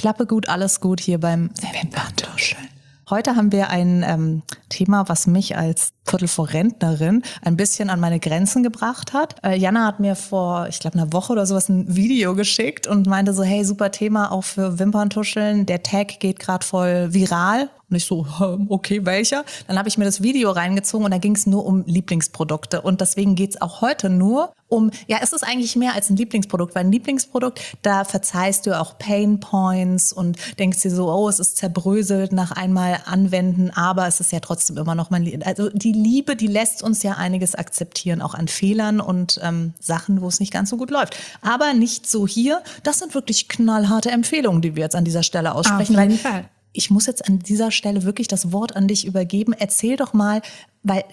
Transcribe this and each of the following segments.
Klappe gut, alles gut hier beim Wimperntuscheln. Heute haben wir ein Thema, was mich als Viertel vor Rentnerin ein bisschen an meine Grenzen gebracht hat. Jana hat mir vor, ich glaube, einer Woche oder sowas ein Video geschickt und meinte so, hey, super Thema auch für Wimperntuscheln. Der Tag geht gerade voll viral. Und ich so, okay, welcher? Dann habe ich mir das Video reingezogen und da ging es nur um Lieblingsprodukte. Und deswegen geht es auch heute nur um, ja, es ist eigentlich mehr als ein Lieblingsprodukt, weil ein Lieblingsprodukt, da verzeihst du auch Pain Points und denkst dir so, oh, es ist zerbröselt nach einmal anwenden, aber es ist ja trotzdem immer noch mein Lieb. Also die Liebe, die lässt uns ja einiges akzeptieren, auch an Fehlern und Sachen, wo es nicht ganz so gut läuft. Aber nicht so hier. Das sind wirklich knallharte Empfehlungen, die wir jetzt an dieser Stelle aussprechen. Auf jeden Fall. Ich muss jetzt an dieser Stelle wirklich das Wort an dich übergeben. Erzähl doch mal, weil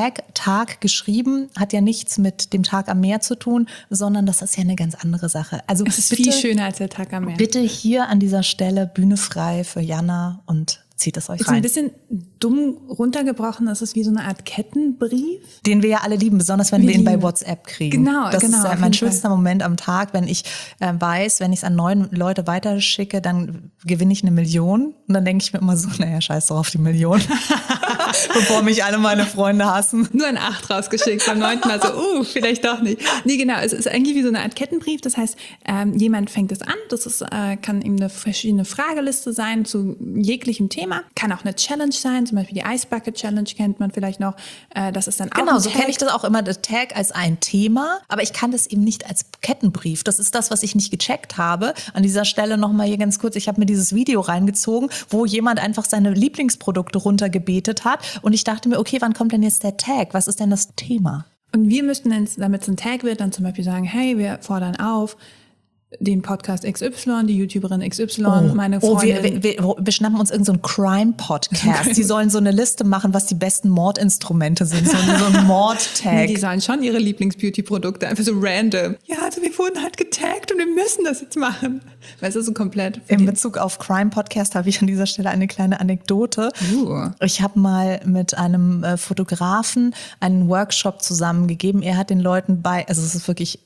Tag geschrieben hat ja nichts mit dem Tag am Meer zu tun, sondern das ist ja eine ganz andere Sache. Also es ist bitte, viel schöner als der Tag am Meer. Bitte hier an dieser Stelle Bühne frei für Jana und zieht es euch ist rein. Ein bisschen dumm runtergebrochen, das ist wie so eine Art Kettenbrief. Den wir ja alle lieben, besonders wenn wir ihn bei WhatsApp kriegen. Genau, das genau. ist mein schönster Moment am Tag, wenn ich weiß, wenn ich es an 9 Leute weiterschicke, dann gewinne ich 1 Million. Und dann denke ich mir immer so, naja, scheiß doch auf die Million. Bevor mich alle meine Freunde hassen. Nur ein 8 rausgeschickt, beim 9. Mal so, vielleicht doch nicht. Nee, genau, es ist eigentlich wie so eine Art Kettenbrief. Das heißt, jemand fängt es an, das ist, kann eben eine verschiedene Frageliste sein zu jeglichem Thema. Kann auch eine Challenge sein, zum Beispiel die Ice Bucket Challenge kennt man vielleicht noch. Das ist dann auch genau, ein so kenne ich das auch immer, der Tag als ein Thema, aber ich kann das eben nicht als Kettenbrief. Das ist das, was ich nicht gecheckt habe. An dieser Stelle nochmal hier ganz kurz, ich habe mir dieses Video reingezogen, wo jemand einfach seine Lieblingsprodukte runtergebetet hat und ich dachte mir, okay, wann kommt denn jetzt der Tag? Was ist denn das Thema? Und wir müssten, damit es ein Tag wird, dann zum Beispiel sagen, hey, wir fordern auf, den Podcast XY, die YouTuberin XY, meine Freundin. Wir schnappen uns irgendeinen Crime-Podcast. Die sollen so eine Liste machen, was die besten Mordinstrumente sind. So ein Mord-Tag. Nee, die sollen schon ihre Lieblings-Beauty-Produkte, einfach so random. Ja, also wir wurden halt getaggt und wir müssen das jetzt machen. Weißt du, so komplett. In Bezug auf Crime-Podcast habe ich an dieser Stelle eine kleine Anekdote. Ich habe mal mit einem Fotografen einen Workshop zusammengegeben. Er hat den Leuten also es ist wirklich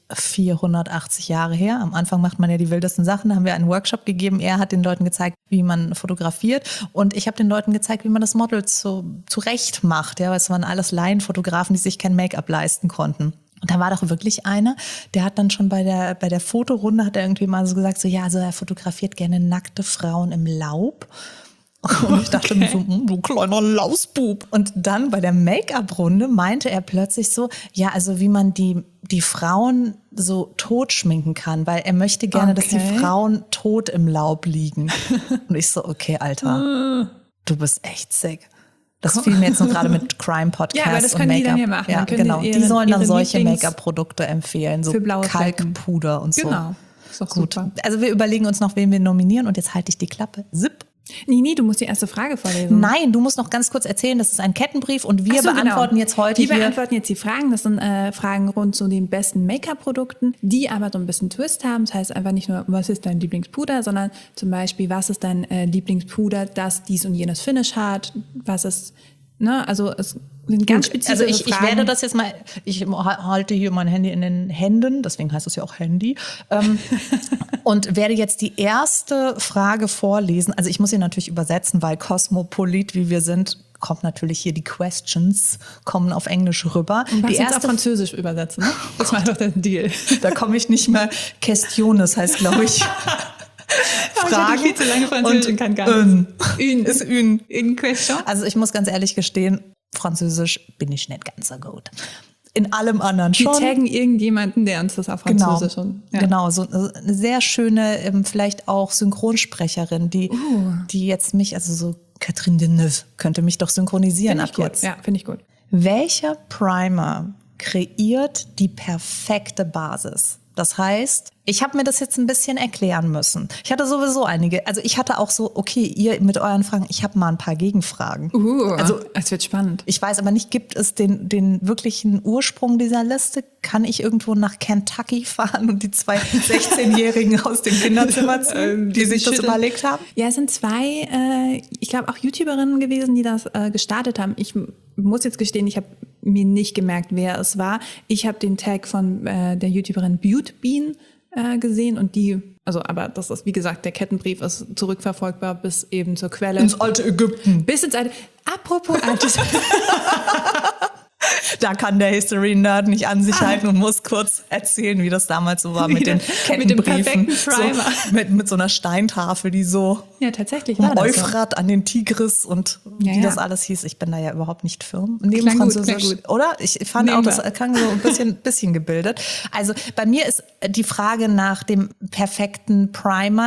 480 Jahre her, am Anfang macht man ja die wildesten Sachen, da haben wir einen Workshop gegeben. Er hat den Leuten gezeigt, wie man fotografiert und ich habe den Leuten gezeigt, wie man das Model zurecht macht. Ja, weil es waren alles Laienfotografen, die sich kein Make-up leisten konnten. Und da war doch wirklich einer, der hat dann schon bei der Fotorunde, hat er irgendwie mal so gesagt, so ja, also er fotografiert gerne nackte Frauen im Laub. Und ich dachte mir so, du kleiner Lausbub. Und dann bei der Make-up-Runde meinte er plötzlich so, ja, also wie man die Frauen so tot schminken kann, weil er möchte gerne, dass die Frauen tot im Laub liegen. Und ich so, okay, Alter, du bist echt sick. Das fiel mir jetzt noch gerade mit Crime-Podcasts ja, aber das können und die Make-up. Dann hier machen. Ja, genau. Die sollen dann solche Make-up-Produkte empfehlen, so Kalkpuder und so. Genau. Ist doch gut. Super. Also wir überlegen uns noch, wen wir nominieren und jetzt halte ich die Klappe. Zip. Nee, du musst die erste Frage vorlesen. Nein, du musst noch ganz kurz erzählen, das ist ein Kettenbrief und wir beantworten jetzt heute Wir beantworten jetzt die Fragen. Das sind Fragen rund zu den besten Make-up-Produkten, die aber so ein bisschen Twist haben. Das heißt einfach nicht nur, was ist dein Lieblingspuder, sondern zum Beispiel, was ist dein Lieblingspuder, das dies und jenes Finish hat, was ist, ne, also es sind ganz spezifische Also ich werde das jetzt mal, ich halte hier mein Handy in den Händen, deswegen heißt es ja auch Handy, und werde jetzt die erste Frage vorlesen. Also ich muss sie natürlich übersetzen, weil Kosmopolit, wie wir sind, kommt natürlich hier, die Questions kommen auf Englisch rüber. Und die erste auf Französisch übersetzen, ne? Das war doch der Deal. Da komme ich nicht mehr, Questiones heißt, glaube ich. Fragen. Ich viel zu lange Französisch und kann gar nicht. Une ist une. Une question. Also ich muss ganz ehrlich gestehen, Französisch bin ich nicht ganz so gut. In allem anderen schon. Wir taggen irgendjemanden, der uns das auf Französisch schon. Ja. Genau, so eine sehr schöne, vielleicht auch Synchronsprecherin, die jetzt mich, also so Catherine Deneuve, könnte mich doch synchronisieren ab jetzt. Ja, finde ich gut. Welcher Primer kreiert die perfekte Basis? Das heißt, ich habe mir das jetzt ein bisschen erklären müssen. Ich hatte sowieso einige, also ich hatte auch so, okay, ihr mit euren Fragen, ich habe mal ein paar Gegenfragen. Also es wird spannend. Ich weiß aber nicht, gibt es den wirklichen Ursprung dieser Liste? Kann ich irgendwo nach Kentucky fahren und die 2 16-Jährigen aus dem Kinderzimmer ziehen, die sich das überlegt haben? Ja, es sind 2, ich glaube auch YouTuberinnen gewesen, die das gestartet haben. Ich muss jetzt gestehen, ich habe mir nicht gemerkt, wer es war. Ich habe den Tag von der YouTuberin Beauty Bean gesehen und die Also, aber das ist, wie gesagt, der Kettenbrief ist zurückverfolgbar bis eben zur Quelle. Ins alte Ägypten. Bis ins alte. Apropos altes. Da kann der History-Nerd nicht an sich halten und muss kurz erzählen, wie das damals so war mit den Kettenbriefen. Mit dem perfekten Primer. So, mit so einer Steintafel, die so Ja, tatsächlich vom war das Euphrat an den Tigris und wie das alles hieß. Ich bin da ja überhaupt nicht firm. Neben Klang Französisch, gut. oder? Ich fand auch, das klang so ein bisschen gebildet. Also bei mir ist die Frage nach dem perfekten Primer,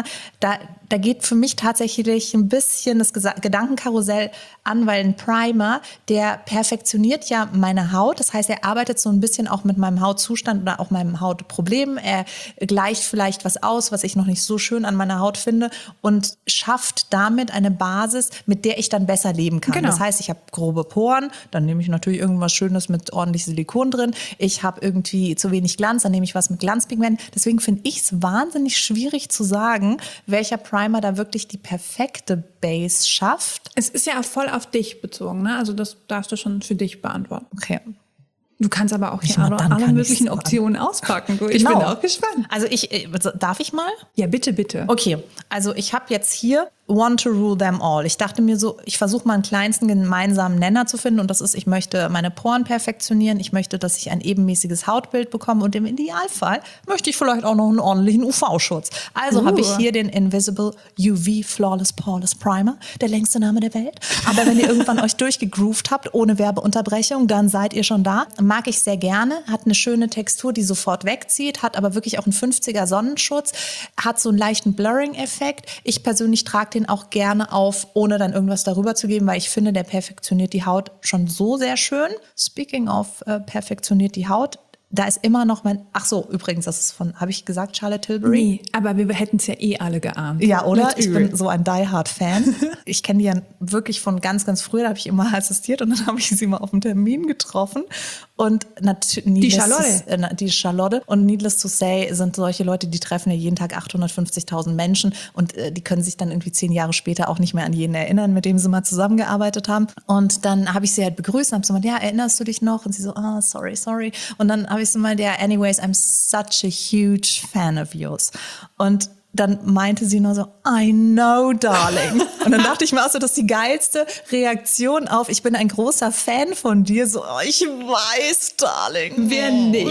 da geht für mich tatsächlich ein bisschen das Gedankenkarussell an, weil ein Primer, der perfektioniert ja meine Haut. Das heißt, er arbeitet so ein bisschen auch mit meinem Hautzustand oder auch meinem Hautproblem. Er gleicht vielleicht was aus, was ich noch nicht so schön an meiner Haut finde und schafft damit eine Basis, mit der ich dann besser leben kann. Genau. Das heißt, ich habe grobe Poren, dann nehme ich natürlich irgendwas Schönes mit ordentlich Silikon drin. Ich habe irgendwie zu wenig Glanz, dann nehme ich was mit Glanzpigment. Deswegen finde ich es wahnsinnig schwierig zu sagen, welcher Primer da wirklich die perfekte Base schafft. Es ist ja voll auf dich bezogen, ne? Also das darfst du schon für dich beantworten. Okay. Du kannst aber auch hier alle möglichen Optionen auspacken. Du. Ich bin auch gespannt. Also darf ich mal? Ja, bitte, bitte. Okay, also ich habe jetzt hier want to rule them all. Ich dachte mir so, ich versuche mal einen kleinsten gemeinsamen Nenner zu finden und das ist, ich möchte meine Poren perfektionieren, ich möchte, dass ich ein ebenmäßiges Hautbild bekomme und im Idealfall möchte ich vielleicht auch noch einen ordentlichen UV-Schutz. Also habe ich hier den Invisible UV Flawless Poreless Primer, der längste Name der Welt. Aber wenn ihr irgendwann euch durchgegroovt habt, ohne Werbeunterbrechung, dann seid ihr schon da. Mag ich sehr gerne, hat eine schöne Textur, die sofort wegzieht, hat aber wirklich auch einen 50er Sonnenschutz, hat so einen leichten Blurring-Effekt. Ich persönlich trage den auch gerne auf, ohne dann irgendwas darüber zu geben, weil ich finde, der perfektioniert die Haut schon so sehr schön. Speaking of perfektioniert die Haut, da ist immer noch ach so, übrigens, das ist habe ich gesagt, Charlotte Tilbury? Nee, aber wir hätten es ja alle geahnt. Ja, oder? Ich bin so ein Die-Hard-Fan. Ich kenne die ja wirklich von ganz, ganz früh, da habe ich immer assistiert und dann habe ich sie mal auf einem Termin getroffen. Und die Charlotte. Und needless to say sind solche Leute, die treffen ja jeden Tag 850.000 Menschen und die können sich dann irgendwie 10 Jahre später auch nicht mehr an jeden erinnern, mit dem sie mal zusammengearbeitet haben. Und dann habe ich sie halt begrüßt und habe so gesagt, ja, erinnerst du dich noch? Und sie so, sorry. Und dann habe ich so mal, anyways, I'm such a huge fan of yours. Und dann meinte sie nur so, I know, darling. Und dann dachte ich mir auch so, das ist die geilste Reaktion auf, ich bin ein großer Fan von dir. So, ich weiß, darling. Wer nicht?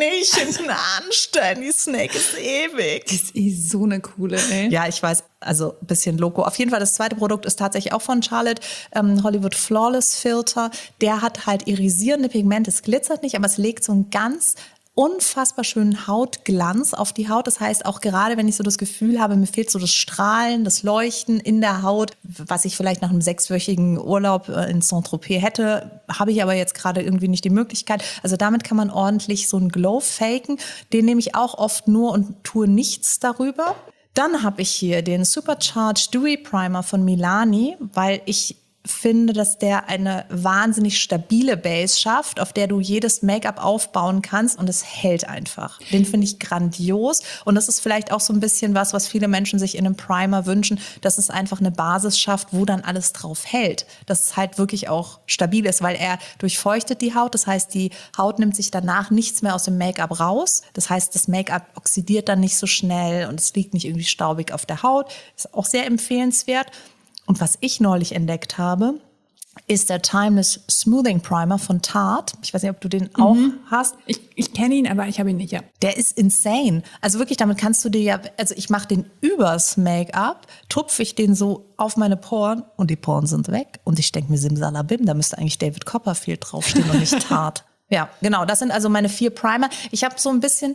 Ein anständig, Snake ist ewig. Das ist so eine coole, ey. Ja, ich weiß, also ein bisschen loco. Auf jeden Fall, das zweite Produkt ist tatsächlich auch von Charlotte, Hollywood Flawless Filter. Der hat halt irisierende Pigmente, es glitzert nicht, aber es legt so ein ganz unfassbar schönen Hautglanz auf die Haut. Das heißt, auch gerade wenn ich so das Gefühl habe, mir fehlt so das Strahlen, das Leuchten in der Haut, was ich vielleicht nach einem 6-wöchigen Urlaub in Saint-Tropez hätte, habe ich aber jetzt gerade irgendwie nicht die Möglichkeit. Also damit kann man ordentlich so einen Glow faken. Den nehme ich auch oft nur und tue nichts darüber. Dann habe ich hier den Supercharged Dewy Primer von Milani, weil ich finde, dass der eine wahnsinnig stabile Base schafft, auf der du jedes Make-up aufbauen kannst und es hält einfach. Den finde ich grandios und das ist vielleicht auch so ein bisschen was viele Menschen sich in einem Primer wünschen, dass es einfach eine Basis schafft, wo dann alles drauf hält. Dass es halt wirklich auch stabil ist, weil er durchfeuchtet die Haut. Das heißt, die Haut nimmt sich danach nichts mehr aus dem Make-up raus. Das heißt, das Make-up oxidiert dann nicht so schnell und es liegt nicht irgendwie staubig auf der Haut. Ist auch sehr empfehlenswert. Und was ich neulich entdeckt habe, ist der Timeless Smoothing Primer von Tarte. Ich weiß nicht, ob du den auch hast. Ich kenne ihn, aber ich habe ihn nicht, ja. Der ist insane. Also wirklich, damit kannst du dir ja, also ich mache den übers Make-up, tupfe ich den so auf meine Poren und die Poren sind weg. Und ich denke mir, simsalabim, da müsste eigentlich David Copperfield draufstehen und nicht Tarte. Ja, genau, das sind also meine 4 Primer. Ich habe so ein bisschen,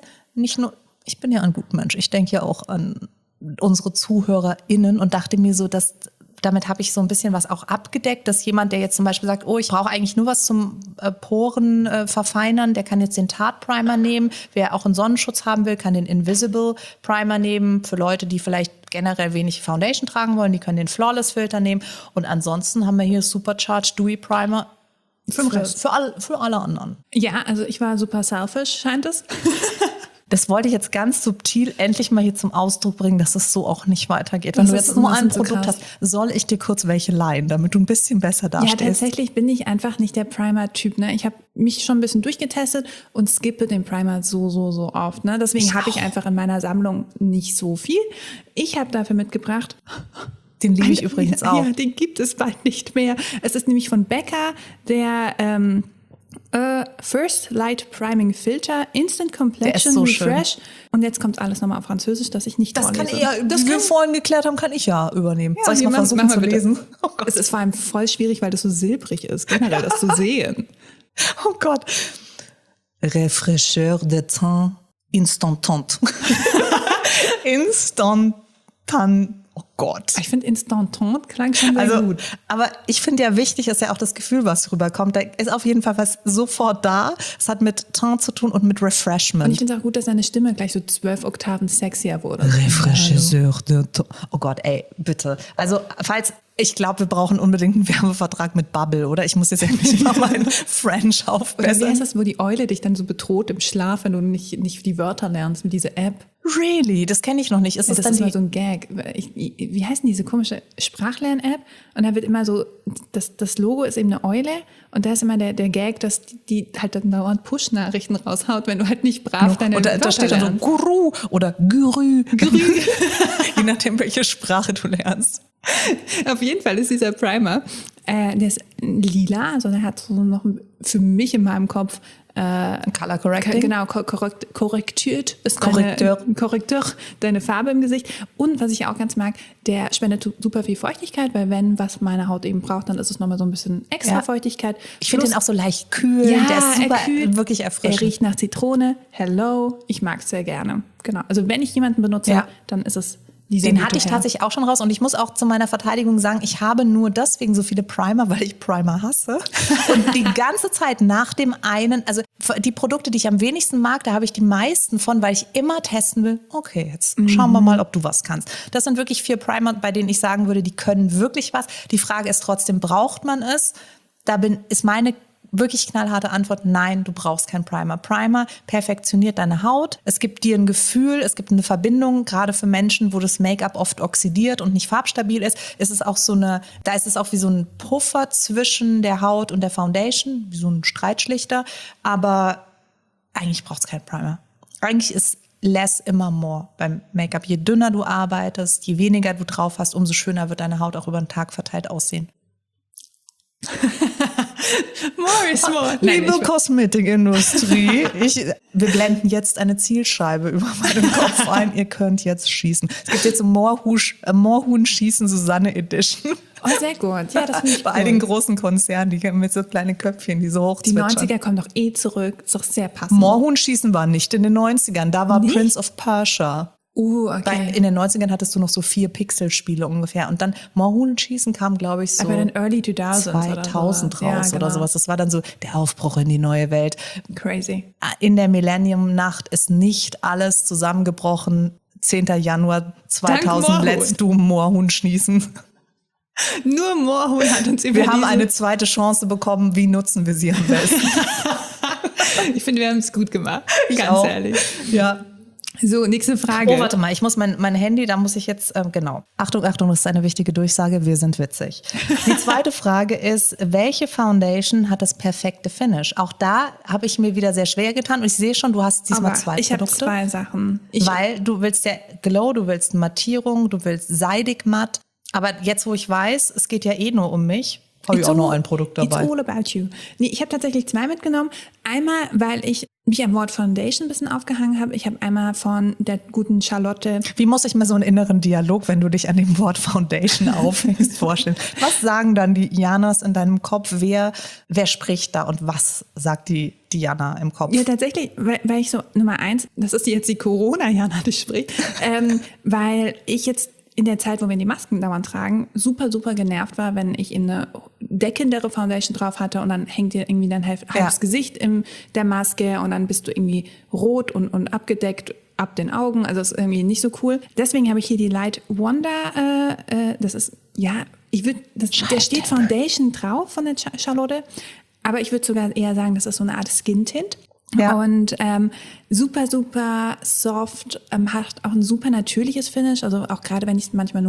ich bin ja ein Gutmensch, ich denke ja auch an unsere ZuhörerInnen und dachte mir so, dass damit habe ich so ein bisschen was auch abgedeckt, dass jemand, der jetzt zum Beispiel sagt, ich brauche eigentlich nur was zum Poren verfeinern, der kann jetzt den Tarte Primer nehmen. Wer auch einen Sonnenschutz haben will, kann den Invisible Primer nehmen. Für Leute, die vielleicht generell wenig Foundation tragen wollen, die können den Flawless Filter nehmen. Und ansonsten haben wir hier Supercharged Dewy Primer für alle anderen. Ja, also ich war super selfish, scheint es. Das wollte ich jetzt ganz subtil endlich mal hier zum Ausdruck bringen, dass es so auch nicht weitergeht. Wenn du jetzt nur ein Produkt hast, soll ich dir kurz welche leihen, damit du ein bisschen besser dastehst? Ja, tatsächlich bin ich einfach nicht der Primer-Typ. Ne? Ich habe mich schon ein bisschen durchgetestet und skippe den Primer so oft. Ne? Deswegen habe ich einfach in meiner Sammlung nicht so viel. Ich habe dafür mitgebracht... Den liebe ich übrigens auch. Ja, den gibt es bald nicht mehr. Es ist nämlich von Becca, der First Light Priming Filter, Instant Complexion so Refresh. Schön. Und jetzt kommt alles nochmal auf Französisch, dass ich nicht vorlese. Wie wir vorhin geklärt haben, kann ich ja übernehmen. Soll ich mal versuchen zu lesen? Oh Gott. Es ist vor allem voll schwierig, weil das so silbrig ist, generell das zu sehen. Oh Gott. Rafraîcheur de teint instantant. Instantan. Oh Gott. Ich finde Instantant klang schon sehr gut. Aber ich finde ja wichtig ist ja auch das Gefühl, was rüberkommt. Da ist auf jeden Fall was sofort da. Es hat mit Teint zu tun und mit Refreshment. Und ich finde es auch gut, dass deine Stimme gleich so 12 Oktaven sexier wurde. Rafraîcheur de teint. Oh Gott, ey, bitte. Also, ich glaube, wir brauchen unbedingt einen Werbevertrag mit Bubble, oder? Ich muss jetzt endlich mal meinen French aufbessern. Oder wie heißt das, wo die Eule dich dann so bedroht im Schlaf, wenn du nicht die Wörter lernst mit dieser App? Really? Das kenne ich noch nicht. Das ist mal so ein Gag. Wie heißt denn diese komische Sprachlern-App? Und da wird immer so, das Logo ist eben eine Eule und da ist immer der Gag, dass die halt dann dauernd Push-Nachrichten raushaut, wenn du halt nicht brav deine Wörter lernst. Da steht dann so Guru oder Gürü. Je nachdem, welche Sprache du lernst. Auf jeden Fall ist dieser Primer, der ist lila, also der hat so noch für mich in meinem Kopf Color Correcting. Genau, korrektiert ist Korrekteur, deine Farbe im Gesicht. Und was ich auch ganz mag, der spendet super viel Feuchtigkeit, weil wenn was meine Haut eben braucht, dann ist es nochmal so ein bisschen extra Feuchtigkeit. Ich finde den auch so leicht kühl, ja, der ist super, kühlt, wirklich erfrischend. Er riecht nach Zitrone, hello, ich mag es sehr gerne. Genau, also wenn ich jemanden benutze, dann ist es den hatte ich tatsächlich auch schon raus und ich muss auch zu meiner Verteidigung sagen, ich habe nur deswegen so viele Primer, weil ich Primer hasse. Und die ganze Zeit nach dem einen, also die Produkte, die ich am wenigsten mag, da habe ich die meisten von, weil ich immer testen will, okay, jetzt schauen wir mal, ob du was kannst. Das sind wirklich 4 Primer, bei denen ich sagen würde, die können wirklich was. Die Frage ist trotzdem, braucht man es? Ist meine wirklich knallharte Antwort, nein, du brauchst keinen Primer. Primer perfektioniert deine Haut. Es gibt dir ein Gefühl, es gibt eine Verbindung, gerade für Menschen, wo das Make-up oft oxidiert und nicht farbstabil ist, ist es auch da ist es auch wie so ein Puffer zwischen der Haut und der Foundation, wie so ein Streitschlichter. Aber eigentlich braucht es keinen Primer. Eigentlich ist less immer more beim Make-up. Je dünner du arbeitest, je weniger du drauf hast, umso schöner wird deine Haut auch über den Tag verteilt aussehen. More is more. Liebe Kosmetikindustrie, wir blenden jetzt eine Zielscheibe über meinen Kopf ein. Ihr könnt jetzt schießen. Es gibt jetzt Moorhuhn schießen Susanne Edition. Oh, sehr gut. Ja, das finde ich Bei all den großen Konzernen, die mit so kleinen Köpfchen, die so hochzwitschern. Die 90er kommen doch zurück. Ist doch sehr passend. Moorhuhn schießen war nicht in den 90ern. Da war Prince of Persia. Okay. In den 90ern hattest du noch so 4 Pixelspiele ungefähr. Und dann Moorhuhn-Schießen kam, glaube ich, so aber dann Early 2000 oder raus oder sowas. Das war dann so der Aufbruch in die neue Welt. Crazy. In der Millennium-Nacht ist nicht alles zusammengebrochen. 10. Januar 2000, let's do Moorhuhn schießen. Nur Moorhuhn hat uns Wir haben eine zweite Chance bekommen. Wie nutzen wir sie am besten? Ich finde, wir haben es gut gemacht. Ganz ehrlich. Ja. So, nächste Frage. Oh, warte mal, ich muss mein Handy, da muss ich jetzt, genau. Achtung, das ist eine wichtige Durchsage, wir sind witzig. Die zweite Frage ist, welche Foundation hat das perfekte Finish? Auch da habe ich mir wieder sehr schwer getan und ich sehe schon, du hast diesmal 2 ich Produkte. Ich habe 2 Sachen. Weil du willst ja Glow, du willst Mattierung, du willst seidig matt. Aber jetzt, wo ich weiß, es geht ja eh nur um mich, habe ich auch noch ein Produkt dabei. It's all about you. Nee, ich habe tatsächlich 2 mitgenommen. Einmal, weil ich mich am Wort Foundation ein bisschen aufgehangen habe. Ich habe einmal von der guten Charlotte. Wie muss ich mir so einen inneren Dialog, wenn du dich an dem Wort Foundation aufhängst, vorstellen? Was sagen dann die Janas in deinem Kopf? Wer spricht da und was sagt die Jana im Kopf? Ja, tatsächlich, weil ich so, Nummer 1, das ist jetzt die Corona-Jana, die spricht, weil ich jetzt in der Zeit, wo wir die Masken dauernd tragen, super, super genervt war, wenn ich eine deckendere Foundation drauf hatte und dann hängt dir irgendwie dein halbes Gesicht in der Maske und dann bist du irgendwie rot und abgedeckt ab den Augen. Also das ist irgendwie nicht so cool. Deswegen habe ich hier die Light Wonder. Das ist, ja, der steht Foundation drauf von der Charlotte, aber ich würde sogar eher sagen, das ist so eine Art Skin-Tint. Ja. Und super, super soft, hat auch ein super natürliches Finish. Also auch gerade wenn ich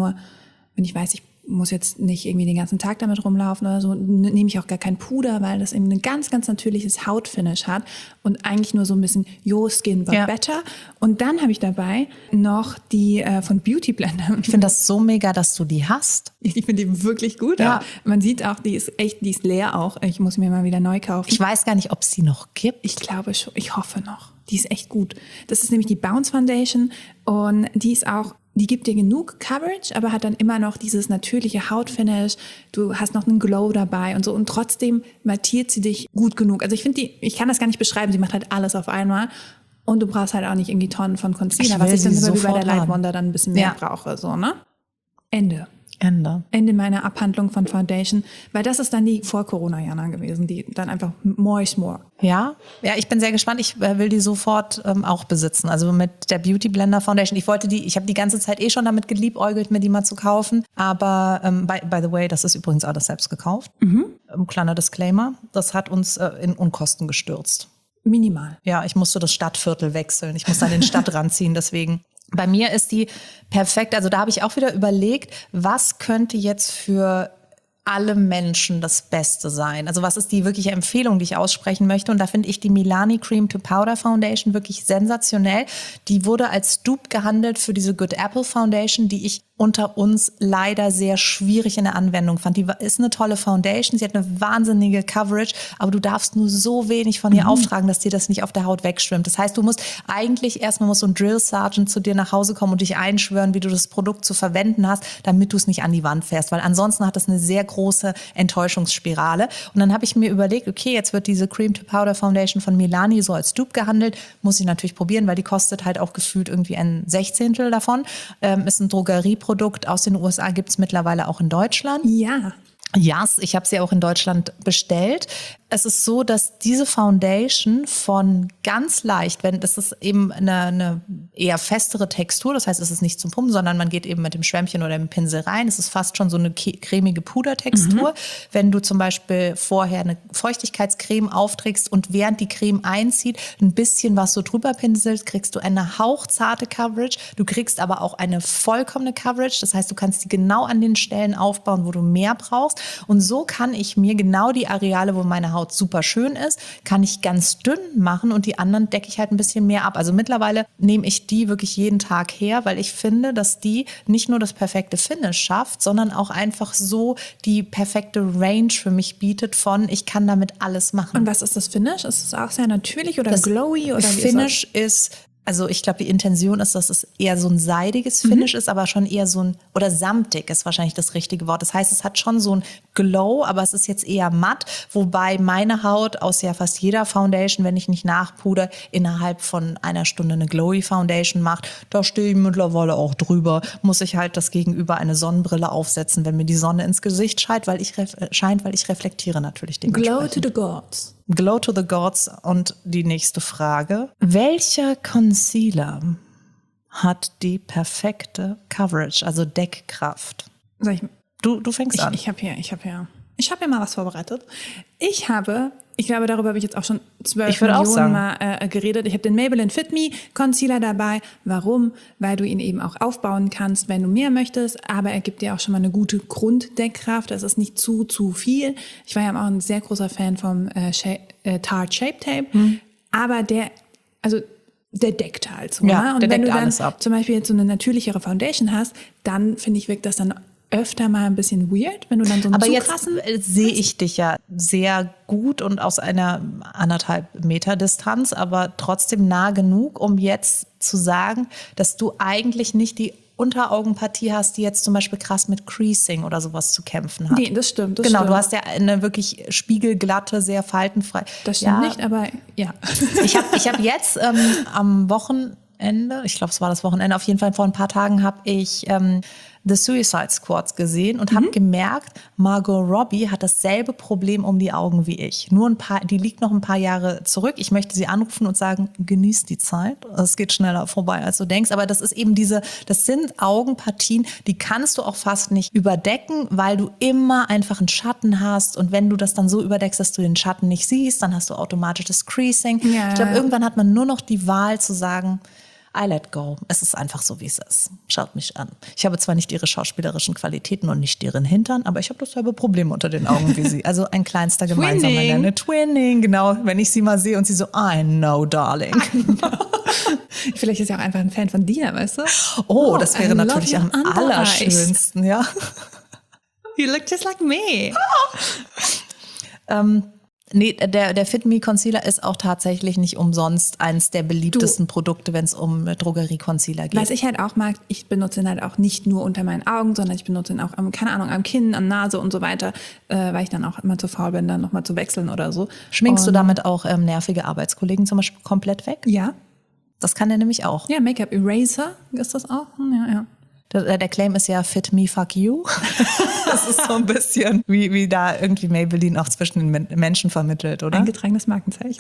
weiß, ich muss jetzt nicht irgendwie den ganzen Tag damit rumlaufen oder so, nehme ich auch gar kein Puder, weil das eben ein ganz, ganz natürliches Hautfinish hat und eigentlich nur so ein bisschen Your Skin but better. Und dann habe ich dabei noch die von Beauty Blender. Ich finde das so mega, dass du die hast. Ich finde die wirklich gut. Ja. Auch. Man sieht auch, die ist leer auch. Ich muss mir mal wieder neu kaufen. Ich weiß gar nicht, ob es die noch gibt. Ich glaube schon, ich hoffe noch. Die ist echt gut. Das ist nämlich die Bounce Foundation und die gibt dir genug Coverage, aber hat dann immer noch dieses natürliche Hautfinish. Du hast noch einen Glow dabei und so und trotzdem mattiert sie dich gut genug. Also ich finde ich kann das gar nicht beschreiben, sie macht halt alles auf einmal und du brauchst halt auch nicht irgendwie Tonnen von Concealer, was ich dann immer wie bei der Light Wonder dann ein bisschen mehr brauche, so, ne? Ende meiner Abhandlung von Foundation, weil das ist dann die Vor-Corona-Jana gewesen, die dann einfach more is more. Ja, ich bin sehr gespannt. Ich will die sofort auch besitzen. Also mit der Beauty Blender Foundation. Ich habe die ganze Zeit schon damit geliebäugelt, mir die mal zu kaufen. Aber by the way, das ist übrigens alles selbst gekauft. Kleiner Disclaimer, das hat uns in Unkosten gestürzt. Minimal. Ja, ich musste das Stadtviertel wechseln. Ich musste an den Stadtrand ziehen, deswegen. Bei mir ist die perfekt. Also da habe ich auch wieder überlegt, was könnte jetzt für alle Menschen das Beste sein? Also was ist die wirkliche Empfehlung, die ich aussprechen möchte? Und da finde ich die Milani Cream to Powder Foundation wirklich sensationell. Die wurde als Dupe gehandelt für diese Good Apple Foundation, die ich unter uns leider sehr schwierig in der Anwendung fand. Die ist eine tolle Foundation, sie hat eine wahnsinnige Coverage, aber du darfst nur so wenig von ihr auftragen, dass dir das nicht auf der Haut wegschwimmt. Das heißt, du musst eigentlich erstmal so ein Drill Sergeant zu dir nach Hause kommen und dich einschwören, wie du das Produkt zu verwenden hast, damit du es nicht an die Wand fährst, weil ansonsten hat das eine sehr große Enttäuschungsspirale. Und dann habe ich mir überlegt, okay, jetzt wird diese Cream to Powder Foundation von Milani so als Dupe gehandelt, muss ich natürlich probieren, weil die kostet halt auch gefühlt irgendwie ein Sechzehntel davon. Ist ein Drogerieprodukt aus den USA, gibt es mittlerweile auch in Deutschland. Ja. Ja, ich habe sie auch in Deutschland bestellt. Es ist so, dass diese Foundation von ganz leicht, das ist eben eine eher festere Textur, das heißt, es ist nicht zum Pumpen, sondern man geht eben mit dem Schwämmchen oder dem Pinsel rein. Es ist fast schon so eine cremige Pudertextur. Wenn du zum Beispiel vorher eine Feuchtigkeitscreme aufträgst und während die Creme einzieht, ein bisschen was so drüber pinselst, kriegst du eine hauchzarte Coverage. Du kriegst aber auch eine vollkommene Coverage. Das heißt, du kannst die genau an den Stellen aufbauen, wo du mehr brauchst. Und so kann ich mir genau die Areale, wo meine Haut super schön ist, kann ich ganz dünn machen und die anderen decke ich halt ein bisschen mehr ab. Also mittlerweile nehme ich die wirklich jeden Tag her, weil ich finde, dass die nicht nur das perfekte Finish schafft, sondern auch einfach so die perfekte Range für mich bietet von, ich kann damit alles machen. Und was ist das Finish? Ist es auch sehr natürlich oder glowy? Oder Finish ist also ich glaube, die Intention ist, dass es eher so ein seidiges Finish ist, aber schon eher so ein, oder samtig ist wahrscheinlich das richtige Wort. Das heißt, es hat schon so ein Glow, aber es ist jetzt eher matt, wobei meine Haut aus ja fast jeder Foundation, wenn ich nicht nachpuder, innerhalb von einer Stunde eine Glowy Foundation macht. Da stehe ich mittlerweile auch drüber. Muss ich halt das Gegenüber eine Sonnenbrille aufsetzen, wenn mir die Sonne ins Gesicht scheint, weil ich reflektiere natürlich dementsprechend. Glow to the gods. Glow to the Gods. Und die nächste Frage. Welcher Concealer hat die perfekte Coverage, also Deckkraft? Du fängst an. Ich habe hier mal was vorbereitet. Ich glaube, darüber habe ich jetzt auch schon 12 Millionen Mal geredet. Ich habe den Maybelline Fit Me Concealer dabei. Warum? Weil du ihn eben auch aufbauen kannst, wenn du mehr möchtest. Aber er gibt dir auch schon mal eine gute Grunddeckkraft. Das ist nicht zu viel. Ich war ja auch ein sehr großer Fan vom Tarte Shape Tape. Aber der deckt halt so. Ja, ne? Und der wenn deckt du dann alles ab. zum Beispiel jetzt so eine natürlichere Foundation hast, dann finde ich, wirkt das dann öfter mal ein bisschen weird, wenn du dann so einen Aber zu jetzt krassen sehe ich dich ja sehr gut und aus einer 1,5 Meter Distanz, aber trotzdem nah genug, um jetzt zu sagen, dass du eigentlich nicht die Unteraugenpartie hast, die jetzt zum Beispiel krass mit Creasing oder sowas zu kämpfen hat. Nee, das stimmt. Genau, du hast ja eine wirklich spiegelglatte, sehr faltenfrei. Das stimmt nicht, aber ja. Ich hab jetzt am Wochenende, ich glaube, es war das Wochenende, auf jeden Fall vor ein paar Tagen habe ich The Suicide Squad gesehen und habe gemerkt, Margot Robbie hat dasselbe Problem um die Augen wie ich. Die liegt noch ein paar Jahre zurück. Ich möchte sie anrufen und sagen, genieß die Zeit. Es geht schneller vorbei, als du denkst. Aber das ist eben das sind Augenpartien, die kannst du auch fast nicht überdecken, weil du immer einfach einen Schatten hast. Und wenn du das dann so überdeckst, dass du den Schatten nicht siehst, dann hast du automatisch das Creasing. Ja. Ich glaube, irgendwann hat man nur noch die Wahl zu sagen, I let go. Es ist einfach so, wie es ist. Schaut mich an. Ich habe zwar nicht ihre schauspielerischen Qualitäten und nicht ihren Hintern, aber ich habe dasselbe Problem unter den Augen wie sie. Also ein kleinster gemeinsamer Nenner. Twinning, genau. Wenn ich sie mal sehe und sie so, I know, darling. Vielleicht ist sie auch einfach ein Fan von dir, weißt du? Oh, das wäre natürlich am allerschönsten, ja. You look just like me. Nee, der Fit Me Concealer ist auch tatsächlich nicht umsonst eines der beliebtesten Produkte, wenn es um Drogerie-Concealer geht. Was ich halt auch mag, ich benutze ihn halt auch nicht nur unter meinen Augen, sondern ich benutze ihn auch, am Kinn, an Nase und so weiter, weil ich dann auch immer zu faul bin, dann nochmal zu wechseln oder so. Schminkst du damit auch nervige Arbeitskollegen zum Beispiel komplett weg? Ja. Das kann er nämlich auch. Ja, Make-up Eraser ist das auch. Ja. Der Claim ist ja Fit Me, Fuck You. Das ist so ein bisschen wie da irgendwie Maybelline auch zwischen den Menschen vermittelt, oder? Eingetragenes Markenzeichen.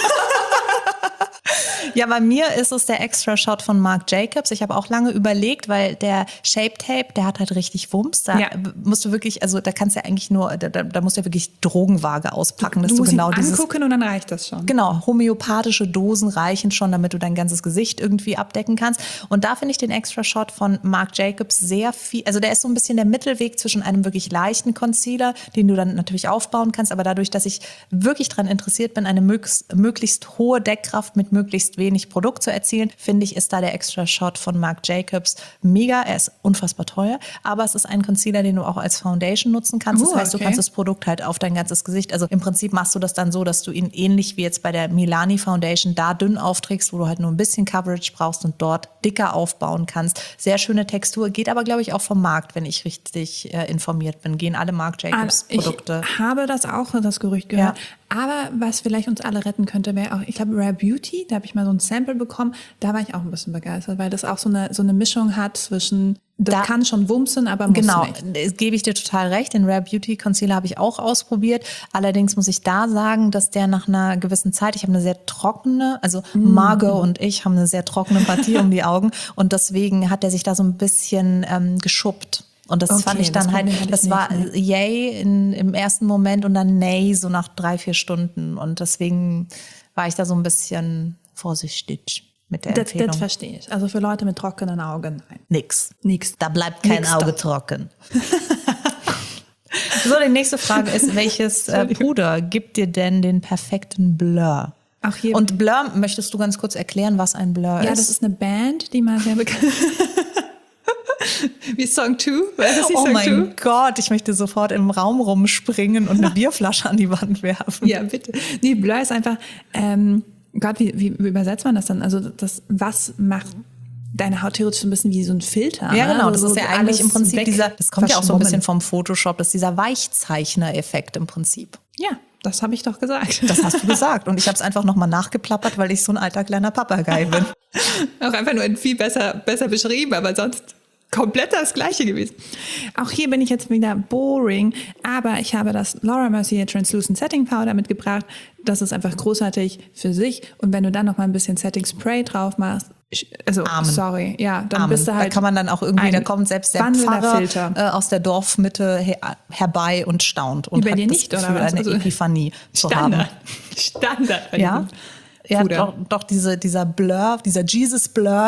Ja, bei mir ist es der Extra Shot von Marc Jacobs. Ich habe auch lange überlegt, weil der Shape Tape, der hat halt richtig Wumms. Da musst du wirklich, also da kannst du ja eigentlich nur, da musst du ja wirklich Drogenwaage auspacken, dass du musst genau ihn angucken und dann reicht das schon. Genau, homöopathische Dosen reichen schon, damit du dein ganzes Gesicht irgendwie abdecken kannst. Und da finde ich den Extra Shot von Marc Jacobs sehr viel, also der ist so ein bisschen der Mittelweg zwischen einem wirklich leichten Concealer, den du dann natürlich aufbauen kannst, aber dadurch, dass ich wirklich daran interessiert bin, eine möglichst hohe Deckkraft mit möglichst wenig Produkt zu erzielen, finde ich, ist da der Extra Shot von Marc Jacobs mega. Er ist unfassbar teuer, aber es ist ein Concealer, den du auch als Foundation nutzen kannst. Das heißt, du kannst das Produkt halt auf dein ganzes Gesicht, also im Prinzip machst du das dann so, dass du ihn ähnlich wie jetzt bei der Milani Foundation da dünn aufträgst, wo du halt nur ein bisschen Coverage brauchst und dort dicker aufbauen kannst. Sehr schöne Textur, geht aber, glaube ich, auch vom Markt, wenn ich richtig informiert bin. Gehen alle Marc Jacobs Produkte. Ich habe das Gerücht gehört. Ja. Aber was vielleicht uns alle retten könnte, wäre auch, ich glaube, Rare Beauty, da habe ich mal so ein Sample bekommen, da war ich auch ein bisschen begeistert, weil das auch so eine Mischung hat zwischen, das kann schon wumsen, aber muss nicht. Genau, gebe ich dir total recht. Den Rare Beauty Concealer habe ich auch ausprobiert. Allerdings muss ich da sagen, dass der nach einer gewissen Zeit, ich habe eine sehr trockene, also Margot und ich haben eine sehr trockene Partie um die Augen und deswegen hat er sich da so ein bisschen geschuppt. Und das fand ich dann halt, das war yay im ersten Moment und dann nay so nach 3-4 Stunden. Und deswegen war ich da so ein bisschen vorsichtig mit der Empfehlung. Das verstehe ich. Also für Leute mit trockenen Augen, nein. Nix. Da bleibt kein Auge trocken. So, die nächste Frage ist, welches Puder gibt dir denn den perfekten Blur? Ach, hier. Und Blur, möchtest du ganz kurz erklären, was ein Blur ist? Ja, das ist eine Band, die mal sehr bekannt wie Song 2? Oh mein Gott, ich möchte sofort im Raum rumspringen und eine Bierflasche an die Wand werfen. Ja, bitte. Nee, Blur ist einfach, Gott, wie übersetzt man das dann? Also was macht deine Haut theoretisch so ein bisschen wie so ein Filter? Ja, genau. Das also ist ja eigentlich im Prinzip das kommt ja auch so ein bisschen vom Photoshop, das ist dieser Weichzeichner-Effekt im Prinzip. Ja, das habe ich doch gesagt. Das hast du gesagt. Und ich habe es einfach nochmal nachgeplappert, weil ich so ein alter kleiner Papagei bin. Auch einfach nur viel besser beschrieben, aber sonst komplett das Gleiche gewesen. Auch hier bin ich jetzt wieder boring, aber ich habe das Laura Mercier Translucent Setting Powder mitgebracht. Das ist einfach großartig für sich. Und wenn du dann noch mal ein bisschen Setting Spray drauf machst, Amen. dann bist du halt. Da kann man dann auch irgendwie, da kommt selbst der Pfarrer aus der Dorfmitte herbei und staunt und hat das nicht, Gefühl, oder was? eine Epiphanie zu haben. Standard. Ja, doch dieser Blur, dieser Jesus Blur.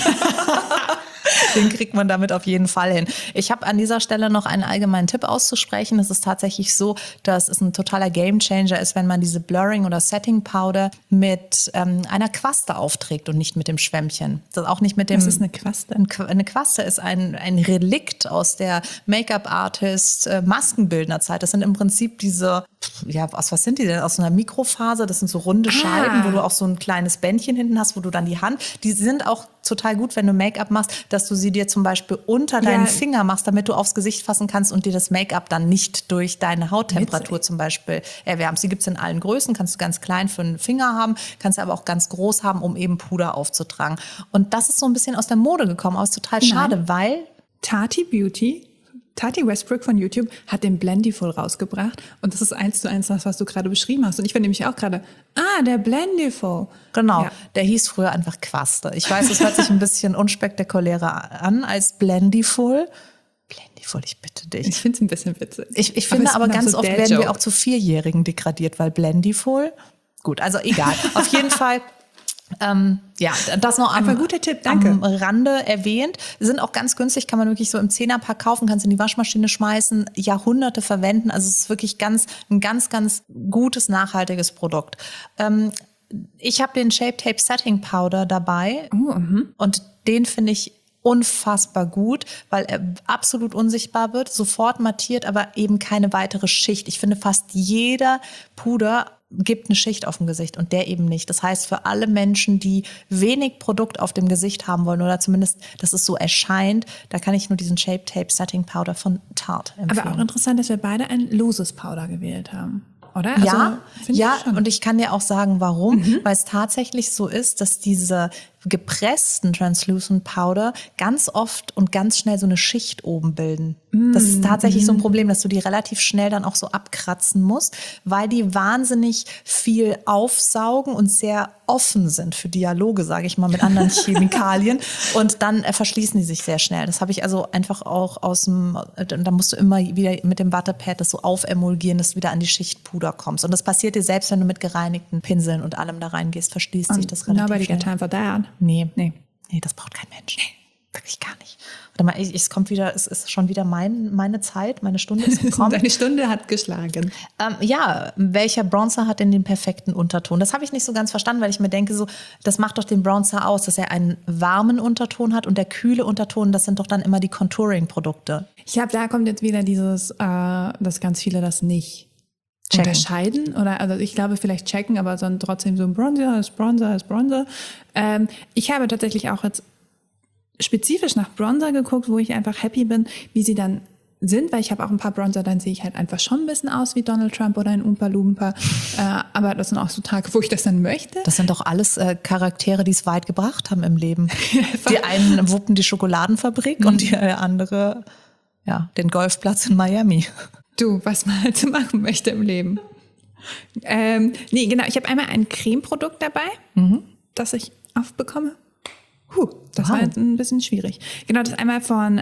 Den kriegt man damit auf jeden Fall hin. Ich habe an dieser Stelle noch einen allgemeinen Tipp auszusprechen. Es ist tatsächlich so, dass es ein totaler Gamechanger ist, wenn man diese Blurring oder Setting Powder mit einer Quaste aufträgt und nicht mit dem Schwämmchen. Das auch nicht mit dem. Was ist eine Quaste? Eine Quaste ist ein Relikt aus der Make-up-Artist Maskenbildnerzeit. Das sind im Prinzip diese, was sind die denn? Aus einer Mikrofaser. Das sind so runde Scheiben, wo du auch so ein kleines Bändchen hinten hast, wo du dann die Hand. Die sind auch total gut, wenn du Make-up machst, dass du sie dir zum Beispiel unter deinen Finger machst, damit du aufs Gesicht fassen kannst und dir das Make-up dann nicht durch deine Hauttemperatur zum Beispiel erwärmst. Die gibt's in allen Größen, kannst du ganz klein für einen Finger haben, kannst du aber auch ganz groß haben, um eben Puder aufzutragen. Und das ist so ein bisschen aus der Mode gekommen, aber ist total schade, weil Tati Westbrook von YouTube hat den Blendiful rausgebracht und das ist 1:1 das, was du gerade beschrieben hast. Und ich war nämlich auch gerade, der Blendiful. Genau, ja. Der hieß früher einfach Quaste. Ich weiß, es hört sich ein bisschen unspektakulärer an als Blendiful. Blendiful, ich bitte dich. Ich finde es ein bisschen witzig. Ich finde aber ganz oft werden wir auch zu 4-Jährigen degradiert, weil Blendiful, gut, also egal. Auf jeden Fall... das noch guter Tipp, danke. Am Rande erwähnt. Sind auch ganz günstig, kann man wirklich so im 10er-Pack kaufen, kannst in die Waschmaschine schmeißen, Jahrhunderte verwenden. Also es ist wirklich ein ganz, ganz gutes, nachhaltiges Produkt. Ich habe den Shape Tape Setting Powder dabei und den finde ich unfassbar gut, weil er absolut unsichtbar wird, sofort mattiert, aber eben keine weitere Schicht. Ich finde, fast jeder Puder gibt eine Schicht auf dem Gesicht und der eben nicht. Das heißt, für alle Menschen, die wenig Produkt auf dem Gesicht haben wollen oder zumindest, dass es so erscheint, da kann ich nur diesen Shape Tape Setting Powder von Tarte empfehlen. Aber auch interessant, dass wir beide ein loses Powder gewählt haben. Oder? Ja, und ich kann dir auch sagen, warum. Weil es tatsächlich so ist, dass diese gepressten Translucent Powder ganz oft und ganz schnell so eine Schicht oben bilden. Das ist tatsächlich so ein Problem, dass du die relativ schnell dann auch so abkratzen musst, weil die wahnsinnig viel aufsaugen und sehr offen sind für Dialoge, sage ich mal, mit anderen Chemikalien. Und dann verschließen die sich sehr schnell. Das habe ich also einfach auch da musst du immer wieder mit dem Wattepad das so aufemulgieren, dass du wieder an die Schicht Puder kommst. Und das passiert dir selbst, wenn du mit gereinigten Pinseln und allem da reingehst, verschließt sich das relativ nobody schnell. got time for that. Nee, das braucht kein Mensch. Nee, wirklich gar nicht. Warte mal, es ist schon wieder meine Zeit, meine Stunde ist gekommen. Deine Stunde hat geschlagen. Welcher Bronzer hat denn den perfekten Unterton? Das habe ich nicht so ganz verstanden, weil ich mir denke, so, das macht doch den Bronzer aus, dass er einen warmen Unterton hat und der kühle Unterton, das sind doch dann immer die Contouring-Produkte. Ich glaube, da kommt jetzt wieder dieses, dass ganz viele das nicht unterscheiden oder also ich glaube vielleicht checken, aber dann trotzdem so ein Bronzer ist Bronzer. Ich habe tatsächlich auch jetzt spezifisch nach Bronzer geguckt, wo ich einfach happy bin, wie sie dann sind, weil ich habe auch ein paar Bronzer, dann sehe ich halt einfach schon ein bisschen aus wie Donald Trump oder ein Oompa Loompa, aber das sind auch so Tage, wo ich das dann möchte. Das sind doch alles Charaktere, die es weit gebracht haben im Leben. Die einen wuppen die Schokoladenfabrik und die andere den Golfplatz in Miami. Du, was man halt so machen möchte im Leben. Ich habe einmal ein Cremeprodukt dabei, das ich aufbekomme. Das war jetzt ein bisschen schwierig. Genau, das einmal von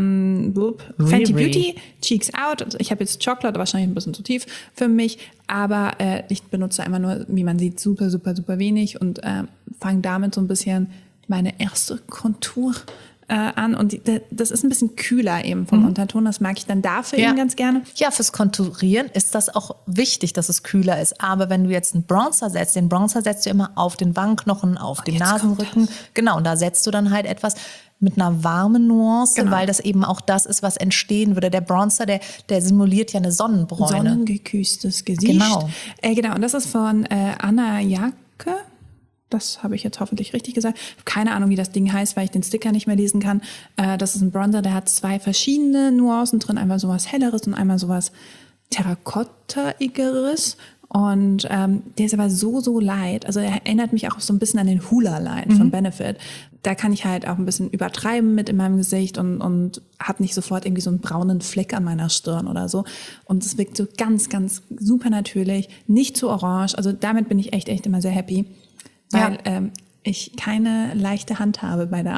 Fenty Beauty, Cheeks Out. Also ich habe jetzt Chocolate, wahrscheinlich ein bisschen zu tief für mich, aber ich benutze einmal nur, wie man sieht, super, super, super wenig und fange damit so ein bisschen meine erste Kontur an und das ist ein bisschen kühler eben vom Unterton, das mag ich dann dafür eben ganz gerne. Ja, fürs Konturieren ist das auch wichtig, dass es kühler ist, aber wenn du jetzt einen Bronzer setzt, den Bronzer setzt du immer auf den Wangenknochen, auf den Nasenrücken, genau, und da setzt du dann halt etwas mit einer warmen Nuance, weil das eben auch das ist, was entstehen würde. Der Bronzer, der simuliert ja eine Sonnenbräune. Sonnengeküsstes Gesicht. Genau, und das ist von Anna Jacke. Das habe ich jetzt hoffentlich richtig gesagt. Keine Ahnung, wie das Ding heißt, weil ich den Sticker nicht mehr lesen kann. Das ist ein Bronzer, der hat 2 verschiedene Nuancen drin. Einmal sowas Helleres und einmal sowas Terrakotta-igeres. Und der ist aber so light. Also er erinnert mich auch so ein bisschen an den Hoola Light von Benefit. Da kann ich halt auch ein bisschen übertreiben mit in meinem Gesicht und habe nicht sofort irgendwie so einen braunen Fleck an meiner Stirn oder so. Und es wirkt so ganz, ganz super natürlich, nicht zu orange. Also damit bin ich echt immer sehr happy. Weil ich keine leichte Hand habe beim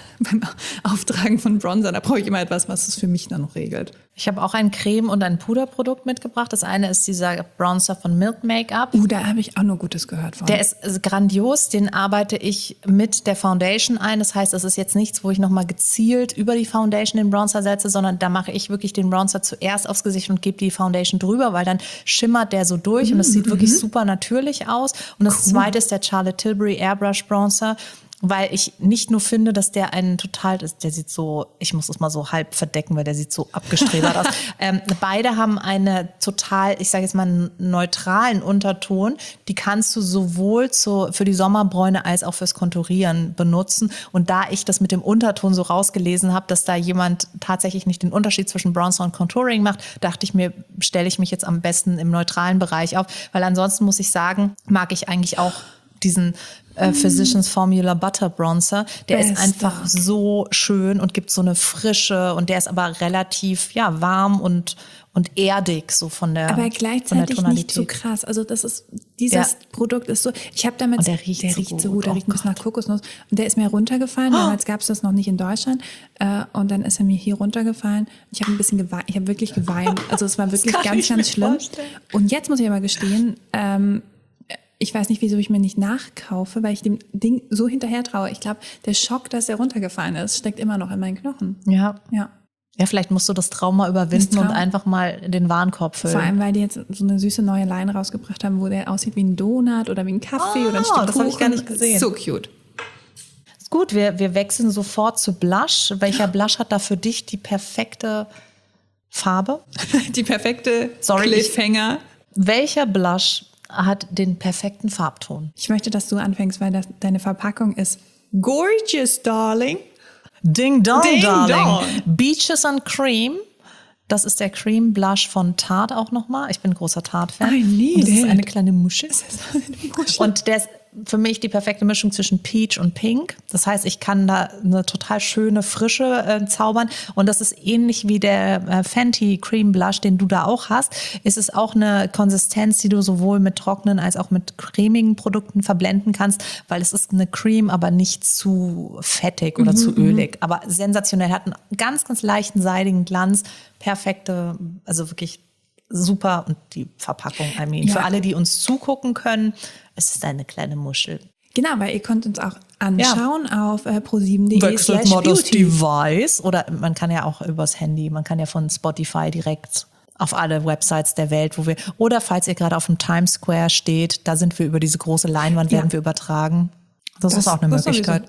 Auftragen von Bronzer. Da brauche ich immer etwas, was es für mich dann noch regelt. Ich habe auch ein Creme- und ein Puderprodukt mitgebracht. Das eine ist dieser Bronzer von Milk Makeup. Da habe ich auch nur Gutes gehört von. Der ist grandios. Den arbeite ich mit der Foundation ein. Das heißt, es ist jetzt nichts, wo ich nochmal gezielt über die Foundation den Bronzer setze, sondern da mache ich wirklich den Bronzer zuerst aufs Gesicht und gebe die Foundation drüber, weil dann schimmert der so durch und es sieht wirklich super natürlich aus. Und das zweite ist der Charlotte Tilbury Airbrush Bronzer. Weil ich nicht nur finde, dass der der sieht so, ich muss es mal so halb verdecken, weil der sieht so abgestrebert aus. Beide haben eine total, ich sage jetzt mal, neutralen Unterton. Die kannst du sowohl für die Sommerbräune als auch fürs Konturieren benutzen. Und da ich das mit dem Unterton so rausgelesen habe, dass da jemand tatsächlich nicht den Unterschied zwischen Bronzer und Contouring macht, dachte ich mir, stelle ich mich jetzt am besten im neutralen Bereich auf. Weil ansonsten muss ich sagen, mag ich eigentlich auch diesen Physicians Formula Butter Bronzer. Der ist einfach so schön und gibt so eine Frische und der ist aber relativ warm und erdig so von der aber gleichzeitig nicht so krass. Also das ist dieses Produkt ist so. Ich habe damit und der riecht so gut. Der riecht ein bisschen nach Kokosnuss und der ist mir runtergefallen. Damals gab es das noch nicht in Deutschland und dann ist er mir hier runtergefallen. Ich habe ein bisschen geweint. Ich habe wirklich geweint. Also es war wirklich ganz, ganz schlimm. Vorstellen. Und jetzt muss ich aber gestehen. Ich weiß nicht, wieso ich mir nicht nachkaufe, weil ich dem Ding so hinterher traue. Ich glaube, der Schock, dass er runtergefallen ist, steckt immer noch in meinen Knochen. Ja. Ja, vielleicht musst du das Trauma überwinden und einfach mal den Warenkorb füllen. Vor allem, weil die jetzt so eine süße neue Line rausgebracht haben, wo der aussieht wie ein Donut oder wie ein Kaffee oder ein Stück Kuchen. Das habe ich gar nicht gesehen. So cute. Ist gut, wir wechseln sofort zu Blush. Welcher Blush hat da für dich die perfekte Farbe? Die perfekte Cliffhanger. Welcher Blush hat den perfekten Farbton? Ich möchte, dass du anfängst, weil deine Verpackung ist gorgeous, darling. Ding Dong, Ding darling. Dong. Beaches and Cream. Das ist der Cream Blush von Tarte auch nochmal. Ich bin großer Tarte-Fan. Und das ist eine kleine Muschel. Und der ist für mich die perfekte Mischung zwischen Peach und Pink. Das heißt, ich kann da eine total schöne Frische zaubern. Und das ist ähnlich wie der Fenty Cream Blush, den du da auch hast. Es ist auch eine Konsistenz, die du sowohl mit trockenen als auch mit cremigen Produkten verblenden kannst, weil es ist eine Cream, aber nicht zu fettig oder zu ölig. Aber sensationell, hat einen ganz, ganz leichten, seidigen Glanz. Perfekte, also wirklich super. Und die Verpackung, für alle, die uns zugucken können, es ist eine kleine Muschel. Genau, weil ihr könnt uns auch anschauen auf pro7.de. Wechselt mal das Device. Oder man kann ja auch übers Handy, man kann ja von Spotify direkt auf alle Websites der Welt, oder falls ihr gerade auf dem Times Square steht, da sind wir über diese große Leinwand, werden wir übertragen. Das ist auch eine Möglichkeit.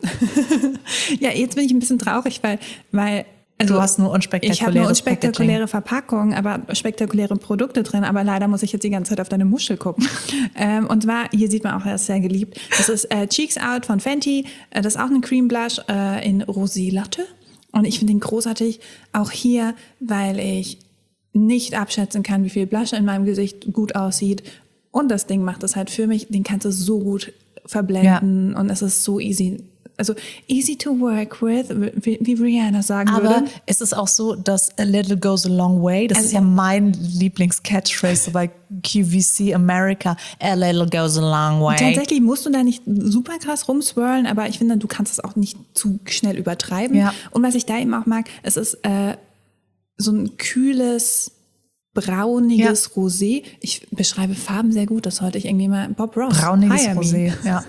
Ja, jetzt bin ich ein bisschen traurig, weil also du hast nur ich habe nur unspektakuläre Verpackung, aber spektakuläre Produkte drin. Aber leider muss ich jetzt die ganze Zeit auf deine Muschel gucken. Und zwar, hier sieht man auch, er ist sehr geliebt. Das ist Cheeks Out von Fenty. Das ist auch ein Cream Blush in Rosé Latte. Und ich finde den großartig. Auch hier, weil ich nicht abschätzen kann, wie viel Blush in meinem Gesicht gut aussieht. Und das Ding macht es halt für mich. Den kannst du so gut verblenden. Und es ist so easy. Also easy to work with, wie Rihanna sagen würde. Aber es ist auch so, dass a little goes a long way. Das ist ja mein Lieblings-Catchphrase bei QVC America. A little goes a long way. Tatsächlich musst du da nicht super krass rumswirlen, aber ich finde, du kannst es auch nicht zu schnell übertreiben. Ja. Und was ich da eben auch mag, es ist so ein kühles, brauniges Rosé. Ich beschreibe Farben sehr gut, das sollte ich irgendwie mal Bob Ross. Brauniges Rosé, ja.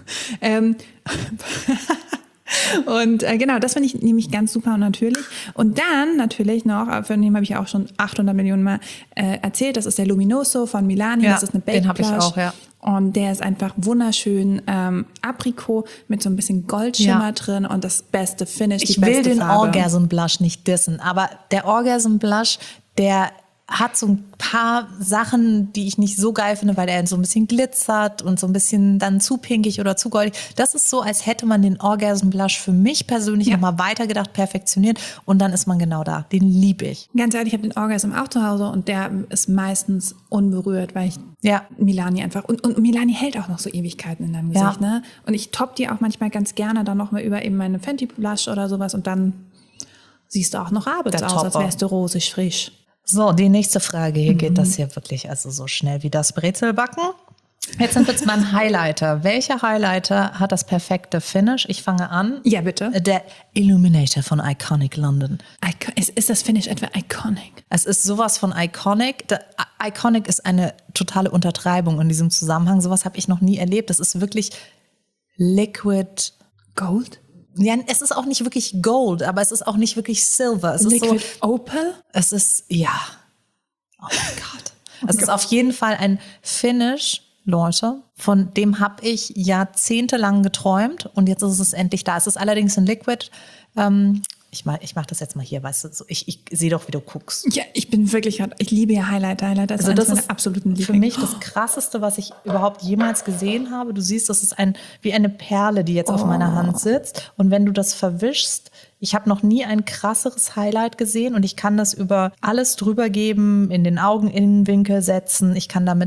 Und genau, das finde ich nämlich ganz super und natürlich. Und dann natürlich noch, von dem habe ich auch schon 800 Millionen Mal erzählt, das ist der Luminoso von Milani, das ist eine Baked den habe ich auch, Und der ist einfach wunderschön Aprikot mit so ein bisschen Goldschimmer drin und das beste Finish, die beste Farbe. Ich will den Orgasm Blush nicht dissen, aber der Orgasm Blush, der hat so ein paar Sachen, die ich nicht so geil finde, weil er so ein bisschen glitzert und so ein bisschen dann zu pinkig oder zu goldig. Das ist so, als hätte man den Orgasm Blush für mich persönlich nochmal weitergedacht, perfektioniert und dann ist man genau da. Den liebe ich. Ganz ehrlich, ich habe den Orgasm auch zu Hause und der ist meistens unberührt, weil ich Milani einfach, und Milani hält auch noch so Ewigkeiten in deinem Gesicht, ne? Und ich toppe die auch manchmal ganz gerne dann nochmal über eben meine Fenty Blush oder sowas und dann siehst du auch noch abends aus, als wärst du rosig frisch. So, die nächste Frage. Hier geht das hier wirklich also so schnell wie das Brezelbacken. Jetzt sind wir jetzt beim Highlighter. Welcher Highlighter hat das perfekte Finish? Ich fange an. Ja, bitte. Der Illuminator von Iconic London. Ist das Finish etwa iconic? Es ist sowas von iconic. Iconic ist eine totale Untertreibung in diesem Zusammenhang. Sowas habe ich noch nie erlebt. Das ist wirklich Liquid Gold? Ja, es ist auch nicht wirklich Gold, aber es ist auch nicht wirklich Silver. Es Liquid ist so, Opal? Es ist, oh mein Gott. Es ist auf jeden Fall ein Finish, Leute, von dem habe ich jahrzehntelang geträumt und jetzt ist es endlich da. Es ist allerdings ein Liquid. Ich mach das jetzt mal hier, weißt du, so, ich sehe doch, wie du guckst. Ja, ich liebe ja Highlighter. Highlighter ist das ist absoluten für mich das Krasseste, was ich überhaupt jemals gesehen habe. Du siehst, das ist wie eine Perle, die jetzt auf meiner Hand sitzt. Und wenn du das verwischst, ich habe noch nie ein krasseres Highlight gesehen und ich kann das über alles drüber geben, in den Augeninnenwinkel setzen. Ich kann damit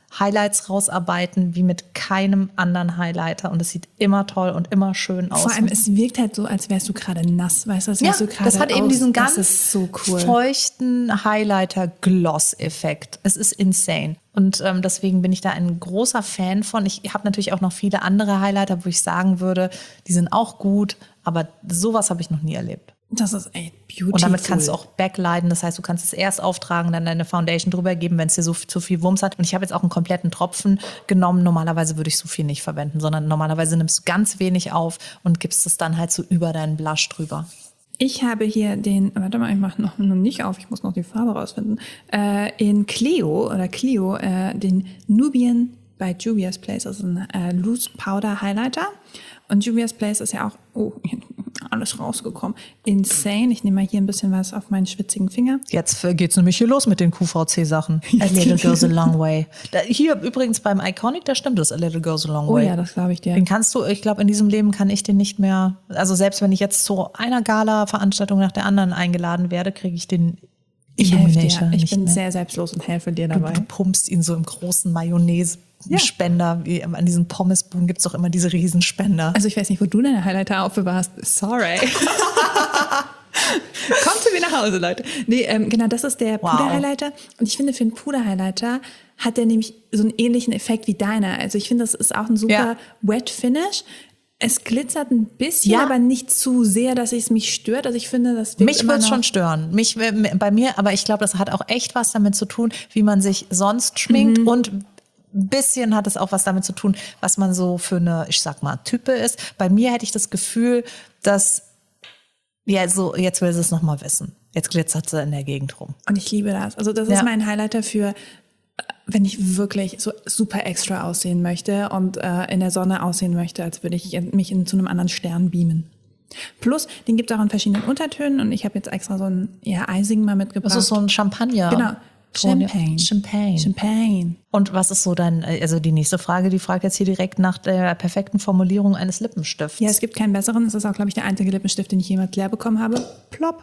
Highlights rausarbeiten wie mit keinem anderen Highlighter und es sieht immer toll und immer schön aus. Vor allem, es wirkt halt so, als wärst du gerade nass, weißt du? Ja, das hat eben diesen ganz so cool. feuchten Highlighter-Gloss-Effekt. Es ist insane. Und deswegen bin ich da ein großer Fan von. Ich habe natürlich auch noch viele andere Highlighter, wo ich sagen würde, die sind auch gut, aber sowas habe ich noch nie erlebt. Das ist echt beautiful. Und damit kannst du auch backlighten, das heißt, du kannst es erst auftragen, dann deine Foundation drüber geben, wenn es dir zu viel Wumms hat. Und ich habe jetzt auch einen kompletten Tropfen genommen. Normalerweise würde ich so viel nicht verwenden, sondern normalerweise nimmst du ganz wenig auf und gibst es dann halt so über deinen Blush drüber. Ich habe hier warte mal, ich mache noch nicht auf, ich muss noch die Farbe rausfinden, in Clio, den Nubian bei Juvia's Place, also ein Loose Powder Highlighter. Und Juvia's Place ist ja auch, alles rausgekommen. Insane. Ich nehme mal hier ein bisschen was auf meinen schwitzigen Finger. Jetzt geht's nämlich hier los mit den QVC-Sachen. A little goes a long way. Hier übrigens beim Iconic, da stimmt das, a little goes a long way. Oh ja, das glaube ich dir. Den kannst du, ich glaube, in diesem Leben kann ich den nicht mehr, also selbst wenn ich jetzt zu einer Gala-Veranstaltung nach der anderen eingeladen werde, kriege ich den Illuminator nicht mehr. Ich bin sehr selbstlos und helfe dir dabei. Du pumpst ihn so im großen Mayonnaise-Spender. Wie an diesen Pommesbuden gibt es doch immer diese Riesenspender. Also ich weiß nicht, wo du deine Highlighter aufbewahrst. Sorry. Kommt zu mir nach Hause, Leute. Nee, genau, das ist der Puder-Highlighter. Und ich finde, für einen Puder-Highlighter hat der nämlich so einen ähnlichen Effekt wie deiner. Also ich finde, das ist auch ein super Wet Finish. Es glitzert ein bisschen, aber nicht zu sehr, dass es mich stört. Also ich finde, das mich würde es schon stören. Bei mir, aber ich glaube, das hat auch echt was damit zu tun, wie man sich sonst schminkt und ein bisschen hat es auch was damit zu tun, was man so für eine, ich sag mal, Type ist. Bei mir hätte ich das Gefühl, dass, jetzt will sie es nochmal wissen. Jetzt glitzert sie in der Gegend rum. Und ich liebe das. Also das ist mein Highlighter für, wenn ich wirklich so super extra aussehen möchte und in der Sonne aussehen möchte, als würde ich mich zu einem anderen Stern beamen. Plus, den gibt es auch in verschiedenen Untertönen und ich habe jetzt extra so einen eisigen mal mitgebracht. Das ist so ein Champagner. Genau. Champagne. Und was ist so die nächste Frage, die fragt jetzt hier direkt nach der perfekten Formulierung eines Lippenstifts. Ja, es gibt keinen besseren. Es ist auch, glaube ich, der einzige Lippenstift, den ich jemals leer bekommen habe. Plopp.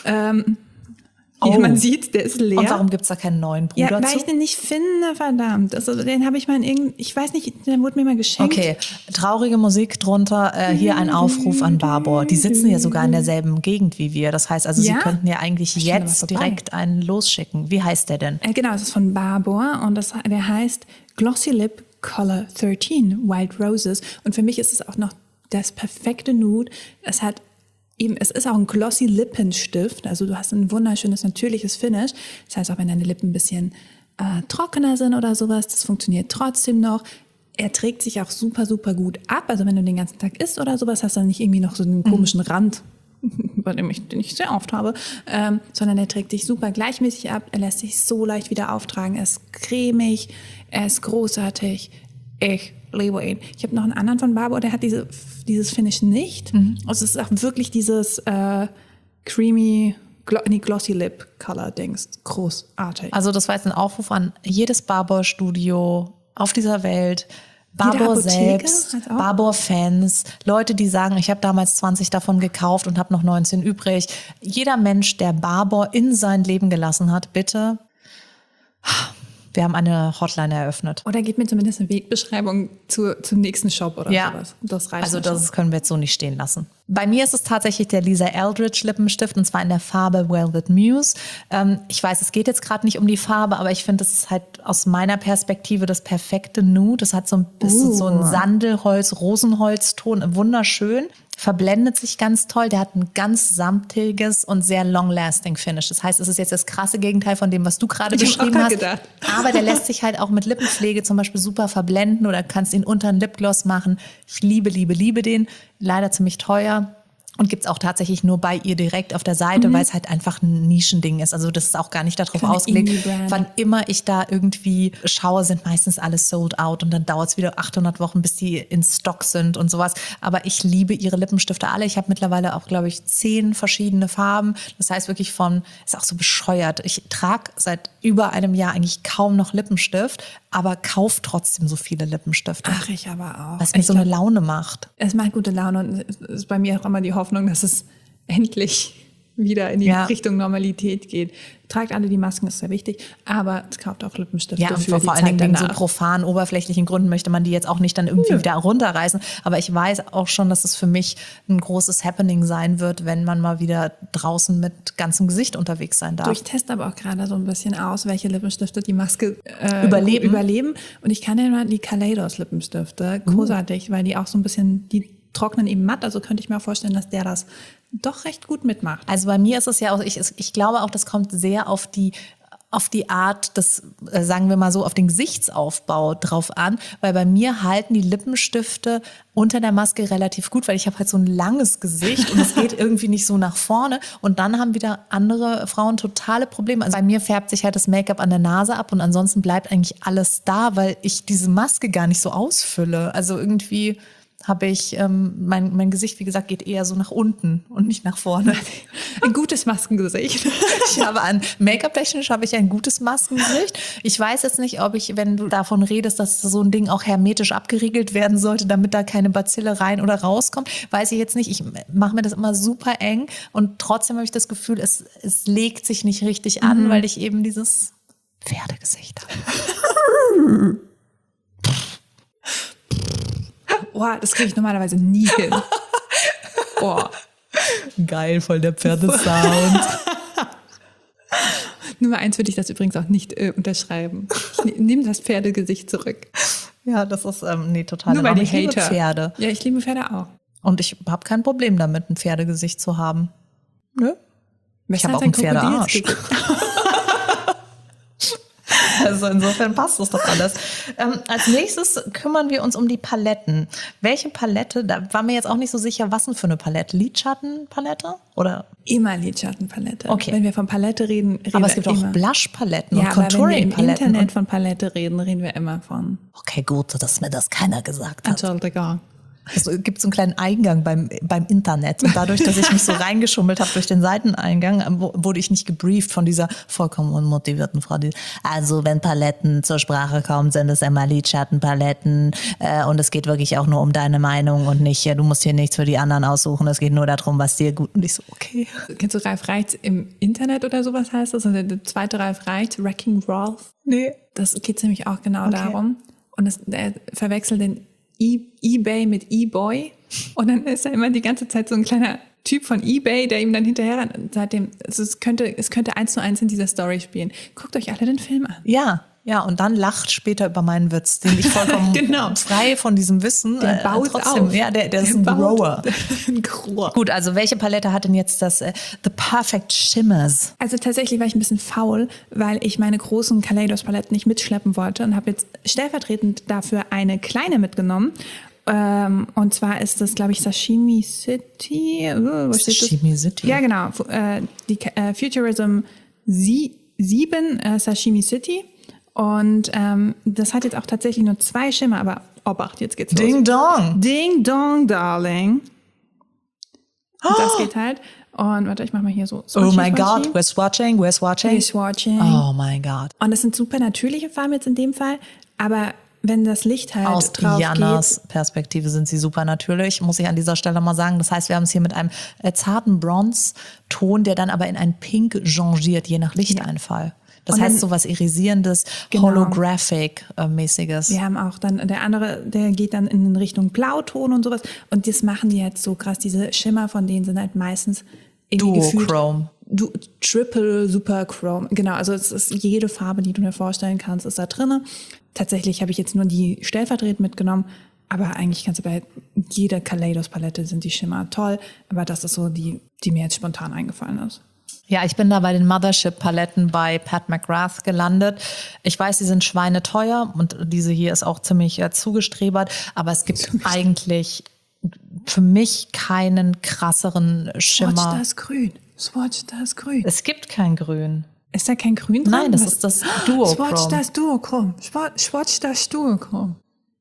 Wie man sieht, der ist leer. Und warum gibt's da keinen neuen Bruder zu? Weil ich den nicht finde, verdammt. Also, den habe ich mal ich weiß nicht, der wurde mir mal geschenkt. Okay, traurige Musik drunter. Hier ein Aufruf an Barbour. Die sitzen ja sogar in derselben Gegend wie wir. Das heißt, also Sie könnten ja eigentlich jetzt direkt einen losschicken. Wie heißt der denn? Genau, es ist von Barbour und der heißt Glossy Lip Color 13 Wild Roses. Und für mich ist es auch noch das perfekte Nude. Es ist auch ein glossy Lippenstift, also du hast ein wunderschönes, natürliches Finish. Das heißt, auch wenn deine Lippen ein bisschen trockener sind oder sowas, das funktioniert trotzdem noch. Er trägt sich auch super, super gut ab. Also wenn du den ganzen Tag isst oder sowas, hast du dann nicht irgendwie noch so einen komischen Rand, den ich sehr oft habe, sondern er trägt sich super gleichmäßig ab. Er lässt sich so leicht wieder auftragen. Er ist cremig, er ist großartig. Ich liebe ihn. Ich habe noch einen anderen von Barbour, der hat dieses Finish nicht. Also es ist auch wirklich dieses creamy, glossy Lip Color Dings. Großartig. Also das war jetzt ein Aufruf an jedes Barbour-Studio auf dieser Welt. Barbour selbst, Barbour-Fans, Leute, die sagen, ich habe damals 20 davon gekauft und habe noch 19 übrig. Jeder Mensch, der Barbour in sein Leben gelassen hat, bitte... Wir haben eine Hotline eröffnet. Oder gib mir zumindest eine Wegbeschreibung zum nächsten Shop oder sowas. Das reicht. Also das können wir jetzt so nicht stehen lassen. Bei mir ist es tatsächlich der Lisa Eldridge Lippenstift und zwar in der Farbe Velvet Muse. Ich weiß, es geht jetzt gerade nicht um die Farbe, aber ich finde, das ist halt aus meiner Perspektive das perfekte Nude. Das hat so ein bisschen so einen Sandelholz, Rosenholzton, wunderschön. Verblendet sich ganz toll. Der hat ein ganz samtiges und sehr long-lasting Finish. Das heißt, es ist jetzt das krasse Gegenteil von dem, was du gerade beschrieben hast. Aber der lässt sich halt auch mit Lippenpflege zum Beispiel super verblenden oder kannst ihn unter einen Lipgloss machen. Ich liebe den. Leider ziemlich teuer. Und gibt's auch tatsächlich nur bei ihr direkt auf der Seite, weil es halt einfach ein Nischending ist. Also das ist auch gar nicht darauf ausgelegt. Wann immer ich da irgendwie schaue, sind meistens alles sold out. Und dann dauert's wieder 800 Wochen, bis die in Stock sind und sowas. Aber ich liebe ihre Lippenstifte alle. Ich habe mittlerweile auch, glaube ich, 10 verschiedene Farben. Das heißt wirklich ist auch so bescheuert. Ich trage seit über einem Jahr eigentlich kaum noch Lippenstift, aber kaufe trotzdem so viele Lippenstifte. Ach, ich aber auch. Was mir so eine Laune macht. Es macht gute Laune und es ist bei mir auch immer die Hoffnung, dass es endlich wieder in die Richtung Normalität geht. Tragt alle die Masken, ist sehr wichtig, aber es kauft auch Lippenstifte für die vor allen Dingen wegen so profanen, oberflächlichen Gründen möchte man die jetzt auch nicht dann irgendwie wieder runterreißen. Aber ich weiß auch schon, dass es für mich ein großes Happening sein wird, wenn man mal wieder draußen mit ganzem Gesicht unterwegs sein darf. Ich teste aber auch gerade so ein bisschen aus, welche Lippenstifte die Maske überleben. Und ich kann ja mal die Kaleidos Lippenstifte, großartig, weil die auch so ein bisschen, die trocknen eben matt, also könnte ich mir auch vorstellen, dass der das doch recht gut mitmacht. Also bei mir ist es ja auch, ich glaube auch, das kommt sehr auf die Art des, sagen wir mal so, auf den Gesichtsaufbau drauf an, weil bei mir halten die Lippenstifte unter der Maske relativ gut, weil ich habe halt so ein langes Gesicht und es geht irgendwie nicht so nach vorne und dann haben wieder andere Frauen totale Probleme. Also bei mir färbt sich halt das Make-up an der Nase ab und ansonsten bleibt eigentlich alles da, weil ich diese Maske gar nicht so ausfülle. Also irgendwie habe ich, mein Gesicht, wie gesagt, geht eher so nach unten und nicht nach vorne. Ein gutes Maskengesicht. Make-up-technisch habe ich ein gutes Maskengesicht. Ich weiß jetzt nicht, ob ich, wenn du davon redest, dass so ein Ding auch hermetisch abgeriegelt werden sollte, damit da keine Bazille rein oder rauskommt, weiß ich jetzt nicht. Ich mache mir das immer super eng und trotzdem habe ich das Gefühl, es legt sich nicht richtig an, weil ich eben dieses Pferdegesicht habe. Boah, das kriege ich normalerweise nie hin. Boah. Geil, voll der Pferdesound. Nummer 1 würde ich das übrigens auch nicht unterschreiben. Ich nehme das Pferdegesicht zurück. Ja, das ist total. Nur bei den ich liebe Hater. Pferde. Ja, ich liebe Pferde auch. Und ich habe kein Problem damit, ein Pferdegesicht zu haben. Nö. Ich habe auch einen Pferdearsch. Also insofern passt das doch alles. Als nächstes kümmern wir uns um die Paletten. Welche Palette, da war mir jetzt auch nicht so sicher, was denn für eine Palette? Lidschattenpalette? Oder? Immer Lidschattenpalette. Okay. Wenn wir von Palette reden aber es gibt auch Blushpaletten und Contouring-Paletten. Wenn wir im Internet von Palette reden wir immer von. Okay, gut, dass mir das keiner gesagt hat. Entschuldigung. Es gibt so einen kleinen Eingang beim Internet. Und dadurch, dass ich mich so reingeschummelt habe durch den Seiteneingang, wurde ich nicht gebrieft von dieser vollkommen unmotivierten Frau. Also wenn Paletten zur Sprache kommen, sind es immer Lidschattenpaletten. Und es geht wirklich auch nur um deine Meinung und nicht, du musst hier nichts für die anderen aussuchen. Es geht nur darum, was dir gut. Und ich so, okay. Kennst du Ralf Reichts im Internet oder sowas heißt das? Also der zweite Ralf Reichts, Wrecking Ralph? Nee. Das geht nämlich auch genau darum. Und er verwechselt den eBay mit eBoy und dann ist er immer die ganze Zeit so ein kleiner Typ von eBay, der ihm dann hinterher rennt. Seitdem, es könnte 1:1 in dieser Story spielen. Guckt euch alle den Film an. Ja, und dann lacht später über meinen Witz, den ich vollkommen frei von diesem Wissen. Der baut trotzdem, auf. Ja, der ist ein Grower. Ein Grower. Gut, also welche Palette hat denn jetzt das The Perfect Shimmers? Also tatsächlich war ich ein bisschen faul, weil ich meine großen Kaleidos-Paletten nicht mitschleppen wollte und habe jetzt stellvertretend dafür eine kleine mitgenommen. Und zwar ist das, glaube ich, Sashimi City. Sashimi City? Ja, genau. Die Futurism 7 Sashimi City. Und das hat jetzt auch tatsächlich nur 2 Schimmer, aber Obacht, jetzt geht's los. Ding Dong! Ding Dong, Darling. Und das geht halt. Und warte, ich mach mal hier so. Oh my God, we're swatching. Oh my God. Und das sind super natürliche Farben jetzt in dem Fall, aber wenn das Licht halt aus drauf Dianas geht, Perspektive sind sie super natürlich, muss ich an dieser Stelle mal sagen. Das heißt, wir haben es hier mit einem zarten Bronze-Ton, der dann aber in ein Pink changiert, je nach Lichteinfall. Das heißt so was Irisierendes, Holographic-mäßiges. Wir haben auch dann, der andere, der geht dann in Richtung Blauton und sowas. Und das machen die halt so krass. Diese Schimmer von denen sind halt meistens Duochrome. Triple Super Chrome. Genau, also es ist jede Farbe, die du dir vorstellen kannst, ist da drin. Tatsächlich habe ich jetzt nur die stellvertretend mitgenommen. Aber eigentlich kannst du bei jeder Kaleidos-Palette sind die Schimmer toll. Aber das ist so die mir jetzt spontan eingefallen ist. Ja, ich bin da bei den Mothership-Paletten bei Pat McGrath gelandet. Ich weiß, die sind schweineteuer und diese hier ist auch ziemlich zugestrebert, aber es gibt eigentlich für mich keinen krasseren Schimmer. Swatch das Grün. Es gibt kein Grün. Ist da kein Grün drin? Nein, das ist das Duochrome. Swatch das Duochrome. Swatch das Duochrome.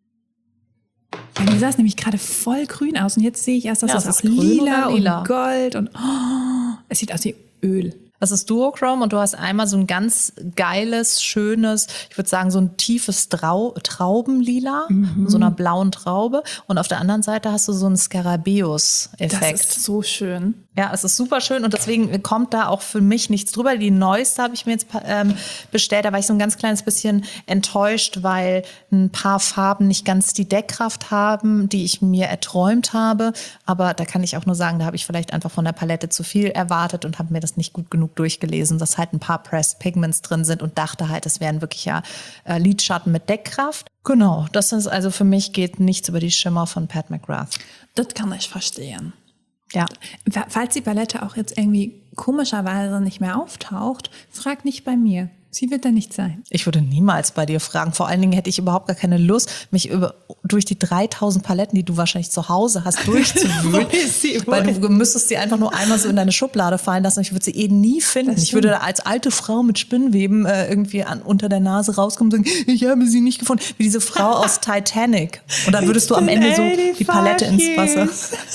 Ja, mir sah es nämlich gerade voll grün aus und jetzt sehe ich erst, dass das auch lila und Gold und es sieht aus wie Öl. Das ist Duochrome und du hast einmal so ein ganz geiles, schönes, ich würde sagen so ein tiefes Traubenlila, so einer blauen Traube und auf der anderen Seite hast du so einen Skarabäus-Effekt. Das ist so schön. Ja, es ist super schön und deswegen kommt da auch für mich nichts drüber. Die neueste habe ich mir jetzt bestellt, da war ich so ein ganz kleines bisschen enttäuscht, weil ein paar Farben nicht ganz die Deckkraft haben, die ich mir erträumt habe. Aber da kann ich auch nur sagen, da habe ich vielleicht einfach von der Palette zu viel erwartet und habe mir das nicht gut genug durchgelesen, dass halt ein paar Pressed Pigments drin sind und dachte halt, es wären wirklich ja Lidschatten mit Deckkraft. Genau, das ist also für mich geht nichts über die Schimmer von Pat McGrath. Das kann ich verstehen. Ja. Falls die Palette auch jetzt irgendwie komischerweise nicht mehr auftaucht, frag nicht bei mir. Sie wird da nicht sein. Ich würde niemals bei dir fragen. Vor allen Dingen hätte ich überhaupt gar keine Lust, mich durch die 3000 Paletten, die du wahrscheinlich zu Hause hast, durchzuwühlen. Weil du müsstest sie einfach nur einmal so in deine Schublade fallen lassen. Ich würde sie nie finden. Ich würde da als alte Frau mit Spinnweben irgendwie unter der Nase rauskommen und sagen, ich habe sie nicht gefunden. Wie diese Frau aus Titanic. Und dann würdest du am Ende so die Palette ins Wasser.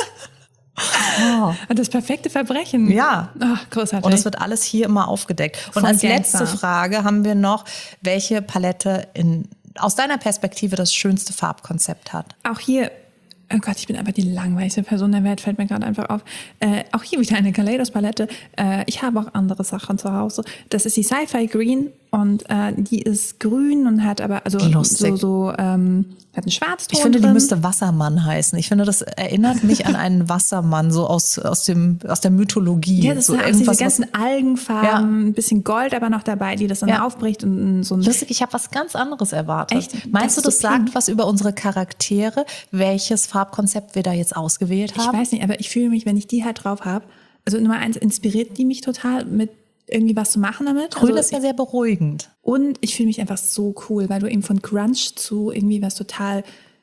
Oh. Das perfekte Verbrechen. Ja. Ach, großartig. Und es wird alles hier immer aufgedeckt. Und als letzte Frage haben wir noch, welche Palette aus deiner Perspektive das schönste Farbkonzept hat. Auch hier, oh Gott, ich bin einfach die langweiligste Person der Welt, fällt mir gerade einfach auf. Auch hier wieder eine Kaleidos-Palette. Ich habe auch andere Sachen zu Hause. Das ist die Sci-Fi Green und die ist grün und hat aber hat einen Schwarzton. Ich finde, drin. Die müsste Wassermann heißen. Ich finde, das erinnert mich an einen Wassermann, so aus der Mythologie. Ja, das so sind diese ganzen Algenfarben, ein bisschen Gold aber noch dabei, die das dann aufbricht. Und so lustig, ich habe was ganz anderes erwartet. Echt? Meinst du, das sagt was über unsere Charaktere, welches Farbkonzept wir da jetzt ausgewählt haben? Ich weiß nicht, aber ich fühle mich, wenn ich die halt drauf habe, also Nummer 1 inspiriert die mich total mit irgendwie was zu machen damit. Grün ist ja sehr beruhigend. Und ich fühle mich einfach so cool, weil du eben von Grunge zu irgendwie was total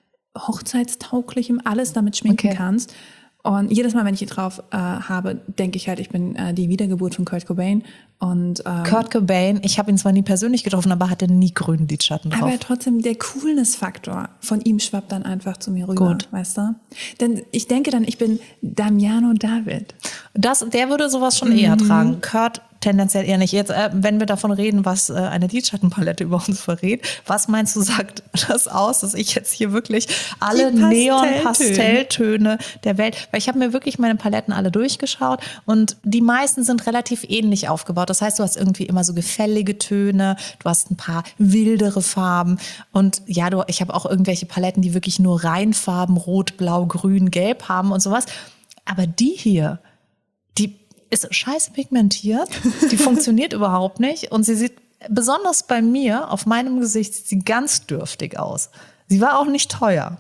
Hochzeitstauglichem alles damit schminken kannst. Und jedes Mal, wenn ich die drauf habe, denke ich halt, ich bin die Wiedergeburt von Kurt Cobain. Und Kurt Cobain, ich habe ihn zwar nie persönlich getroffen, aber hatte nie grünen Lidschatten drauf. Aber trotzdem, der Coolness-Faktor von ihm schwappt dann einfach zu mir rüber, weißt du? Denn ich denke dann, ich bin Damiano David. Der würde sowas schon eher tragen. Kurt tendenziell eher nicht. Jetzt, wenn wir davon reden, was eine Lidschattenpalette über uns verrät, was meinst du, sagt das aus, dass ich jetzt hier wirklich alle Neon-Pastelltöne der Welt, weil ich habe mir wirklich meine Paletten alle durchgeschaut und die meisten sind relativ ähnlich aufgebaut. Das heißt, du hast irgendwie immer so gefällige Töne, du hast ein paar wildere Farben und ja, ich habe auch irgendwelche Paletten, die wirklich nur Reinfarben, Rot, Blau, Grün, Gelb haben und sowas. Aber die hier, die ist scheiße pigmentiert, die funktioniert überhaupt nicht und sie sieht, besonders bei mir, auf meinem Gesicht, sieht sie ganz dürftig aus. Sie war auch nicht teuer.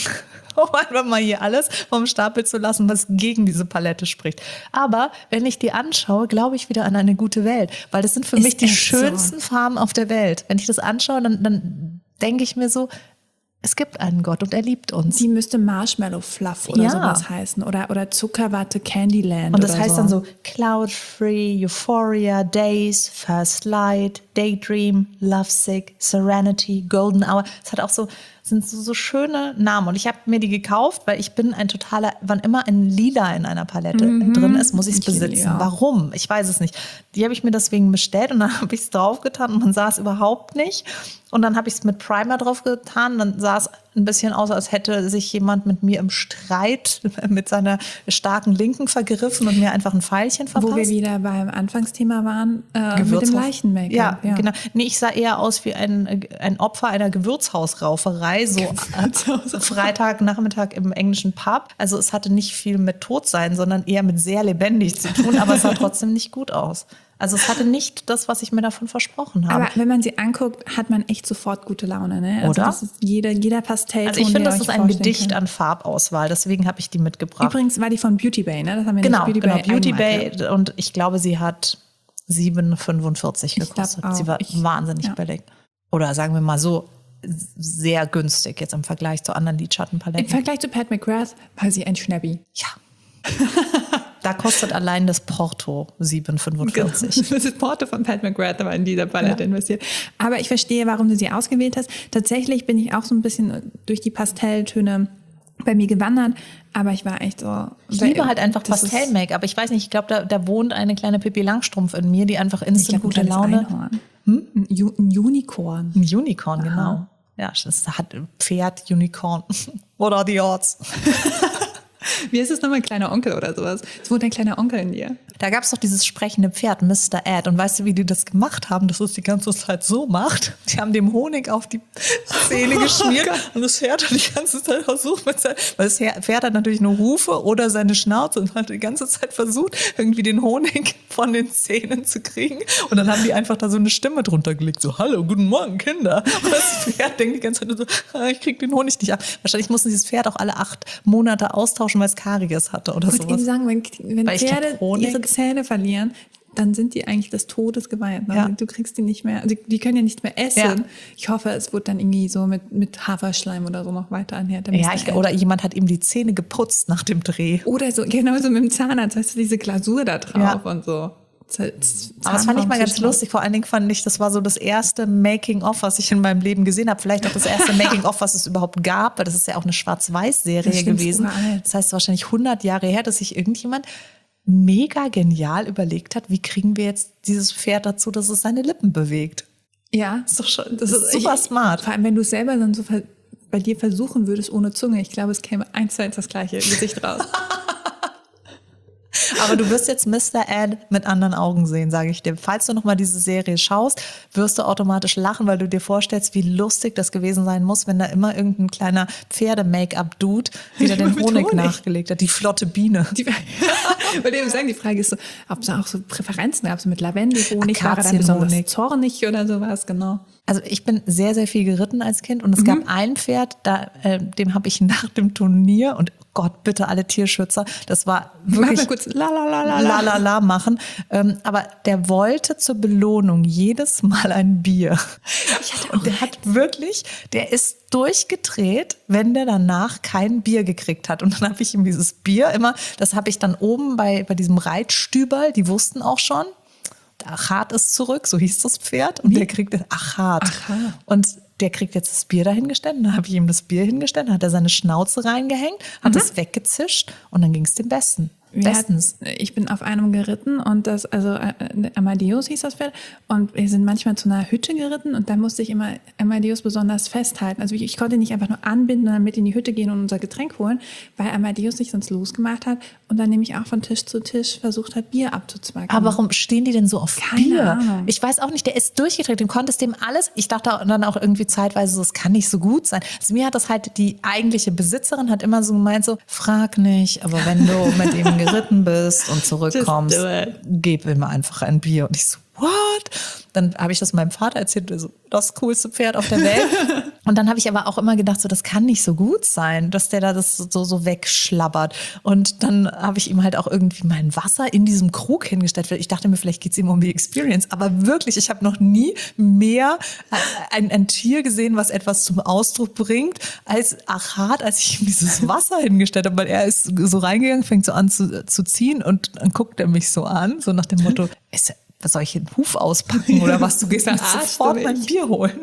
Um einfach mal hier alles vom Stapel zu lassen, was gegen diese Palette spricht. Aber wenn ich die anschaue, glaube ich wieder an eine gute Welt, weil das sind für mich die schönsten Farben auf der Welt. Wenn ich das anschaue, dann denke ich mir so, es gibt einen Gott und er liebt uns. Die müsste Marshmallow Fluff oder sowas heißen. Oder Zuckerwatte Candyland. Und das heißt dann so Cloud Free, Euphoria, Days, First Light, Daydream, Lovesick, Serenity, Golden Hour. Es hat auch sind so schöne Namen. Und ich habe mir die gekauft, weil ich bin ein totaler, wann immer ein Lila in einer Palette drin ist, muss ich es besitzen. Ja. Warum? Ich weiß es nicht. Die habe ich mir deswegen bestellt und dann habe ich es draufgetan und man sah es überhaupt nicht. Und dann habe ich es mit Primer drauf getan. Dann sah es ein bisschen aus, als hätte sich jemand mit mir im Streit mit seiner starken Linken vergriffen und mir einfach ein Pfeilchen verpasst. Wo wir wieder beim Anfangsthema waren, mit dem Leichen-Make-up. Ja, genau. Nee, ich sah eher aus wie ein Opfer einer Gewürzhausrauferei, so Freitagnachmittag im englischen Pub. Also es hatte nicht viel mit Todsein, sondern eher mit sehr lebendig zu tun, aber es sah trotzdem nicht gut aus. Also es hatte nicht das, was ich mir davon versprochen habe. Aber wenn man sie anguckt, hat man echt sofort gute Laune, ne? Also oder? Das ist jeder Pastellton. Also ich finde, das ist ein Gedicht an Farbauswahl. Deswegen habe ich die mitgebracht. Übrigens war die von Beauty Bay, ne? Das haben wir nicht Beauty Bay. Und ich glaube, sie hat 7,45 gekostet. Sie war wahnsinnig billig. Oder sagen wir mal so, sehr günstig jetzt im Vergleich zu anderen Lidschattenpaletten. Im Vergleich zu Pat McGrath war sie ein Schnäppi. Ja. Da kostet allein das Porto 7,45. Genau. Das ist Porto von Pat McGrath, aber in dieser Palette investiert. Aber ich verstehe, warum du sie ausgewählt hast. Tatsächlich bin ich auch so ein bisschen durch die Pastelltöne bei mir gewandert, aber ich war echt so... Ich liebe halt einfach Pastell-Make-up. Ich weiß nicht, ich glaube, da wohnt eine kleine Pippi Langstrumpf in mir, die einfach instant gute Laune... Ein Unicorn. Ein Unicorn, genau. Ja, das hat Pferd, Unicorn. What are the odds? Wie ist es nochmal, ein kleiner Onkel oder sowas? Es wohnt ein kleiner Onkel in dir. Da gab es doch dieses sprechende Pferd, Mr. Ed. Und weißt du, wie die das gemacht haben, dass es die ganze Zeit so macht? Die haben dem Honig auf die Zähne geschmiert und das Pferd hat die ganze Zeit versucht, weil das Pferd hat natürlich nur Hufe oder seine Schnauze und hat die ganze Zeit versucht, irgendwie den Honig von den Zähnen zu kriegen. Und dann haben die einfach da so eine Stimme drunter gelegt, so, hallo, guten Morgen, Kinder. Und das Pferd denkt die ganze Zeit so, ich krieg den Honig nicht ab. Wahrscheinlich mussten dieses Pferd auch alle 8 Monate austauschen, weil es Karies hatte oder sowas. Ich würde Ihnen sagen, wenn Pferde ihre Zähne verlieren, dann sind die eigentlich des Todes geweiht. Ne? Ja. Du kriegst die nicht mehr, also die können ja nicht mehr essen. Ja. Ich hoffe, es wird dann irgendwie so mit Haferschleim oder so noch weiter anhält. Ja, oder jemand hat ihm die Zähne geputzt nach dem Dreh. Oder so, genauso mit dem Zahnarzt, hast du diese Glasur da drauf und so. Aber das fand ich mal ganz lustig. Vor allen Dingen fand ich, das war so das erste Making-of, was ich in meinem Leben gesehen habe. Vielleicht auch das erste Making-of, was es überhaupt gab, weil das ist ja auch eine Schwarz-Weiß-Serie gewesen. Das heißt wahrscheinlich 100 Jahre her, dass sich irgendjemand mega genial überlegt hat, wie kriegen wir jetzt dieses Pferd dazu, dass es seine Lippen bewegt. Ja, ist doch schon, das ist super smart. Vor allem, wenn du es selber dann so bei dir versuchen würdest ohne Zunge, ich glaube, es käme 1:1 das gleiche Gesicht raus. Aber du wirst jetzt Mr. Ed mit anderen Augen sehen, sage ich dir. Falls du nochmal diese Serie schaust, wirst du automatisch lachen, weil du dir vorstellst, wie lustig das gewesen sein muss, wenn da immer irgendein kleiner Pferde-Make-up-Dude wieder den Honig nachgelegt hat. Die flotte Biene. Bei dem sagen, die Frage ist so, ob es auch so Präferenzen gab, so mit Lavendelhonig, war er dann besonders zornig oder sowas, genau. Also ich bin sehr, sehr viel geritten als Kind und es gab ein Pferd, dem habe ich nach dem Turnier und Gott, bitte alle Tierschützer, das war wirklich mal kurz la machen, aber der wollte zur Belohnung jedes Mal ein Bier. Und der ist durchgedreht, wenn der danach kein Bier gekriegt hat. Und dann habe ich ihm dieses Bier immer, das habe ich dann oben bei diesem Reitstüberl, die wussten auch schon, Achat ist zurück, so hieß das Pferd. Und der kriegt Achat. Und der kriegt jetzt das Bier dahingestellt. Dann habe ich ihm das Bier hingestellt, dann hat er seine Schnauze reingehängt, hat es weggezischt und dann ging es dem Besten. Bestens. Ich bin auf einem geritten und Amadeus hieß das Pferd und wir sind manchmal zu einer Hütte geritten und da musste ich immer Amadeus besonders festhalten. Also ich konnte nicht einfach nur anbinden und dann mit in die Hütte gehen und unser Getränk holen, weil Amadeus sich sonst losgemacht hat und dann nämlich auch von Tisch zu Tisch versucht hat, Bier abzuzwacken. Aber warum stehen die denn so auf Keine Bier? Ahnung. Ich weiß auch nicht, der ist durchgedreht, dem konntest dem alles, ich dachte dann auch irgendwie zeitweise, das kann nicht so gut sein. Also mir hat das halt, die eigentliche Besitzerin hat immer so gemeint, so, frag nicht, aber wenn du mit ihm geritten bist und zurückkommst, gib ihm einfach ein Bier. Und ich so, what? Dann habe ich das meinem Vater erzählt, so, das coolste Pferd auf der Welt. Und dann habe ich aber auch immer gedacht, so, das kann nicht so gut sein, dass der da das so wegschlabbert. Und dann habe ich ihm halt auch irgendwie mein Wasser in diesem Krug hingestellt. Ich dachte mir, vielleicht geht es ihm um die Experience. Aber wirklich, ich habe noch nie mehr ein Tier gesehen, was etwas zum Ausdruck bringt, als Achat, als ich ihm dieses Wasser hingestellt habe. Weil er ist so reingegangen, fängt so an zu ziehen und dann guckt er mich so an, so nach dem Motto, was soll ich den Huf auspacken oder was? Du gehst jetzt sofort mein Bier holen.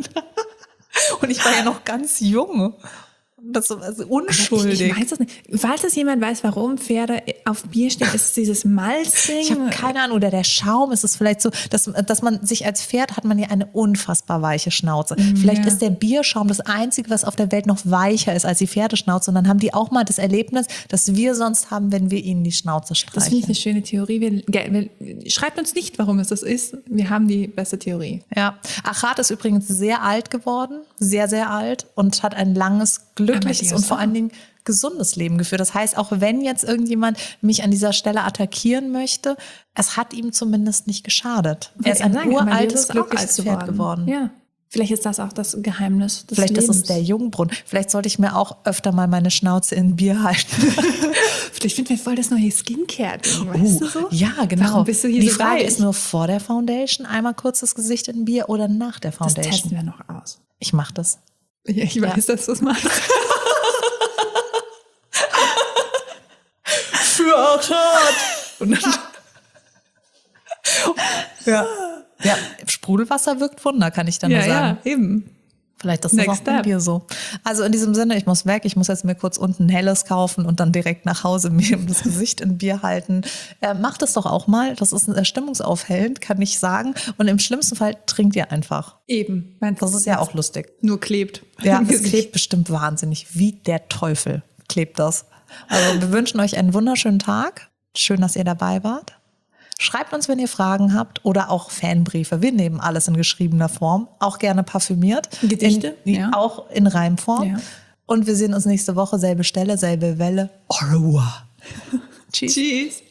Und ich war ja noch ganz jung. Das ist unschuldig. Ich weiß es nicht. Falls es jemand weiß, warum Pferde auf Bier stehen, ist es dieses Malzding? Ich habe keine Ahnung. Oder der Schaum ist es vielleicht so, dass man sich als Pferd hat man ja eine unfassbar weiche Schnauze. Vielleicht ist der Bierschaum das Einzige, was auf der Welt noch weicher ist als die Pferdeschnauze. Und dann haben die auch mal das Erlebnis, das wir sonst haben, wenn wir ihnen die Schnauze streicheln. Das finde ich eine schöne Theorie. Schreibt uns nicht, warum es das ist. Wir haben die beste Theorie. Ja. Achat ist übrigens sehr alt geworden. Sehr, sehr alt. Und hat ein langes, glückliches und vor allen Dingen gesundes Leben geführt. Das heißt, auch wenn jetzt irgendjemand mich an dieser Stelle attackieren möchte, es hat ihm zumindest nicht geschadet. Er ist ein uraltes, glückliches Pferd geworden. Ja. Vielleicht ist das auch das Geheimnis des Vielleicht Lebens. ist es der Jungbrunnen. Vielleicht sollte ich mir auch öfter mal meine Schnauze in Bier halten. Vielleicht finden wir voll das neue Skincare-Ding, weißt du so? Ja, genau. Warum bist du hier Die so Frage reich? ist nur vor der Foundation, einmal kurz das Gesicht in Bier oder nach der Foundation. Das testen wir noch aus. Ich mache das. Ja, ich weiß, dass du es machst. Für Achat! Und dann ja, Sprudelwasser wirkt Wunder, kann ich dann nur sagen. Ja, eben. Vielleicht ist das auch bei dir so. Also in diesem Sinne, ich muss weg. Ich muss jetzt mir kurz unten ein helles kaufen und dann direkt nach Hause mir das Gesicht in Bier halten. Macht es doch auch mal. Das ist stimmungsaufhellend, kann ich sagen. Und im schlimmsten Fall trinkt ihr einfach. Eben. Das ist ja auch lustig. Nur klebt. Ja, es klebt bestimmt wahnsinnig. Wie der Teufel klebt das. Also wir wünschen euch einen wunderschönen Tag. Schön, dass ihr dabei wart. Schreibt uns, wenn ihr Fragen habt oder auch Fanbriefe. Wir nehmen alles in geschriebener Form, auch gerne parfümiert. Gedichte, auch in Reimform. Ja. Und wir sehen uns nächste Woche, selbe Stelle, selbe Welle. Au revoir. Tschüss.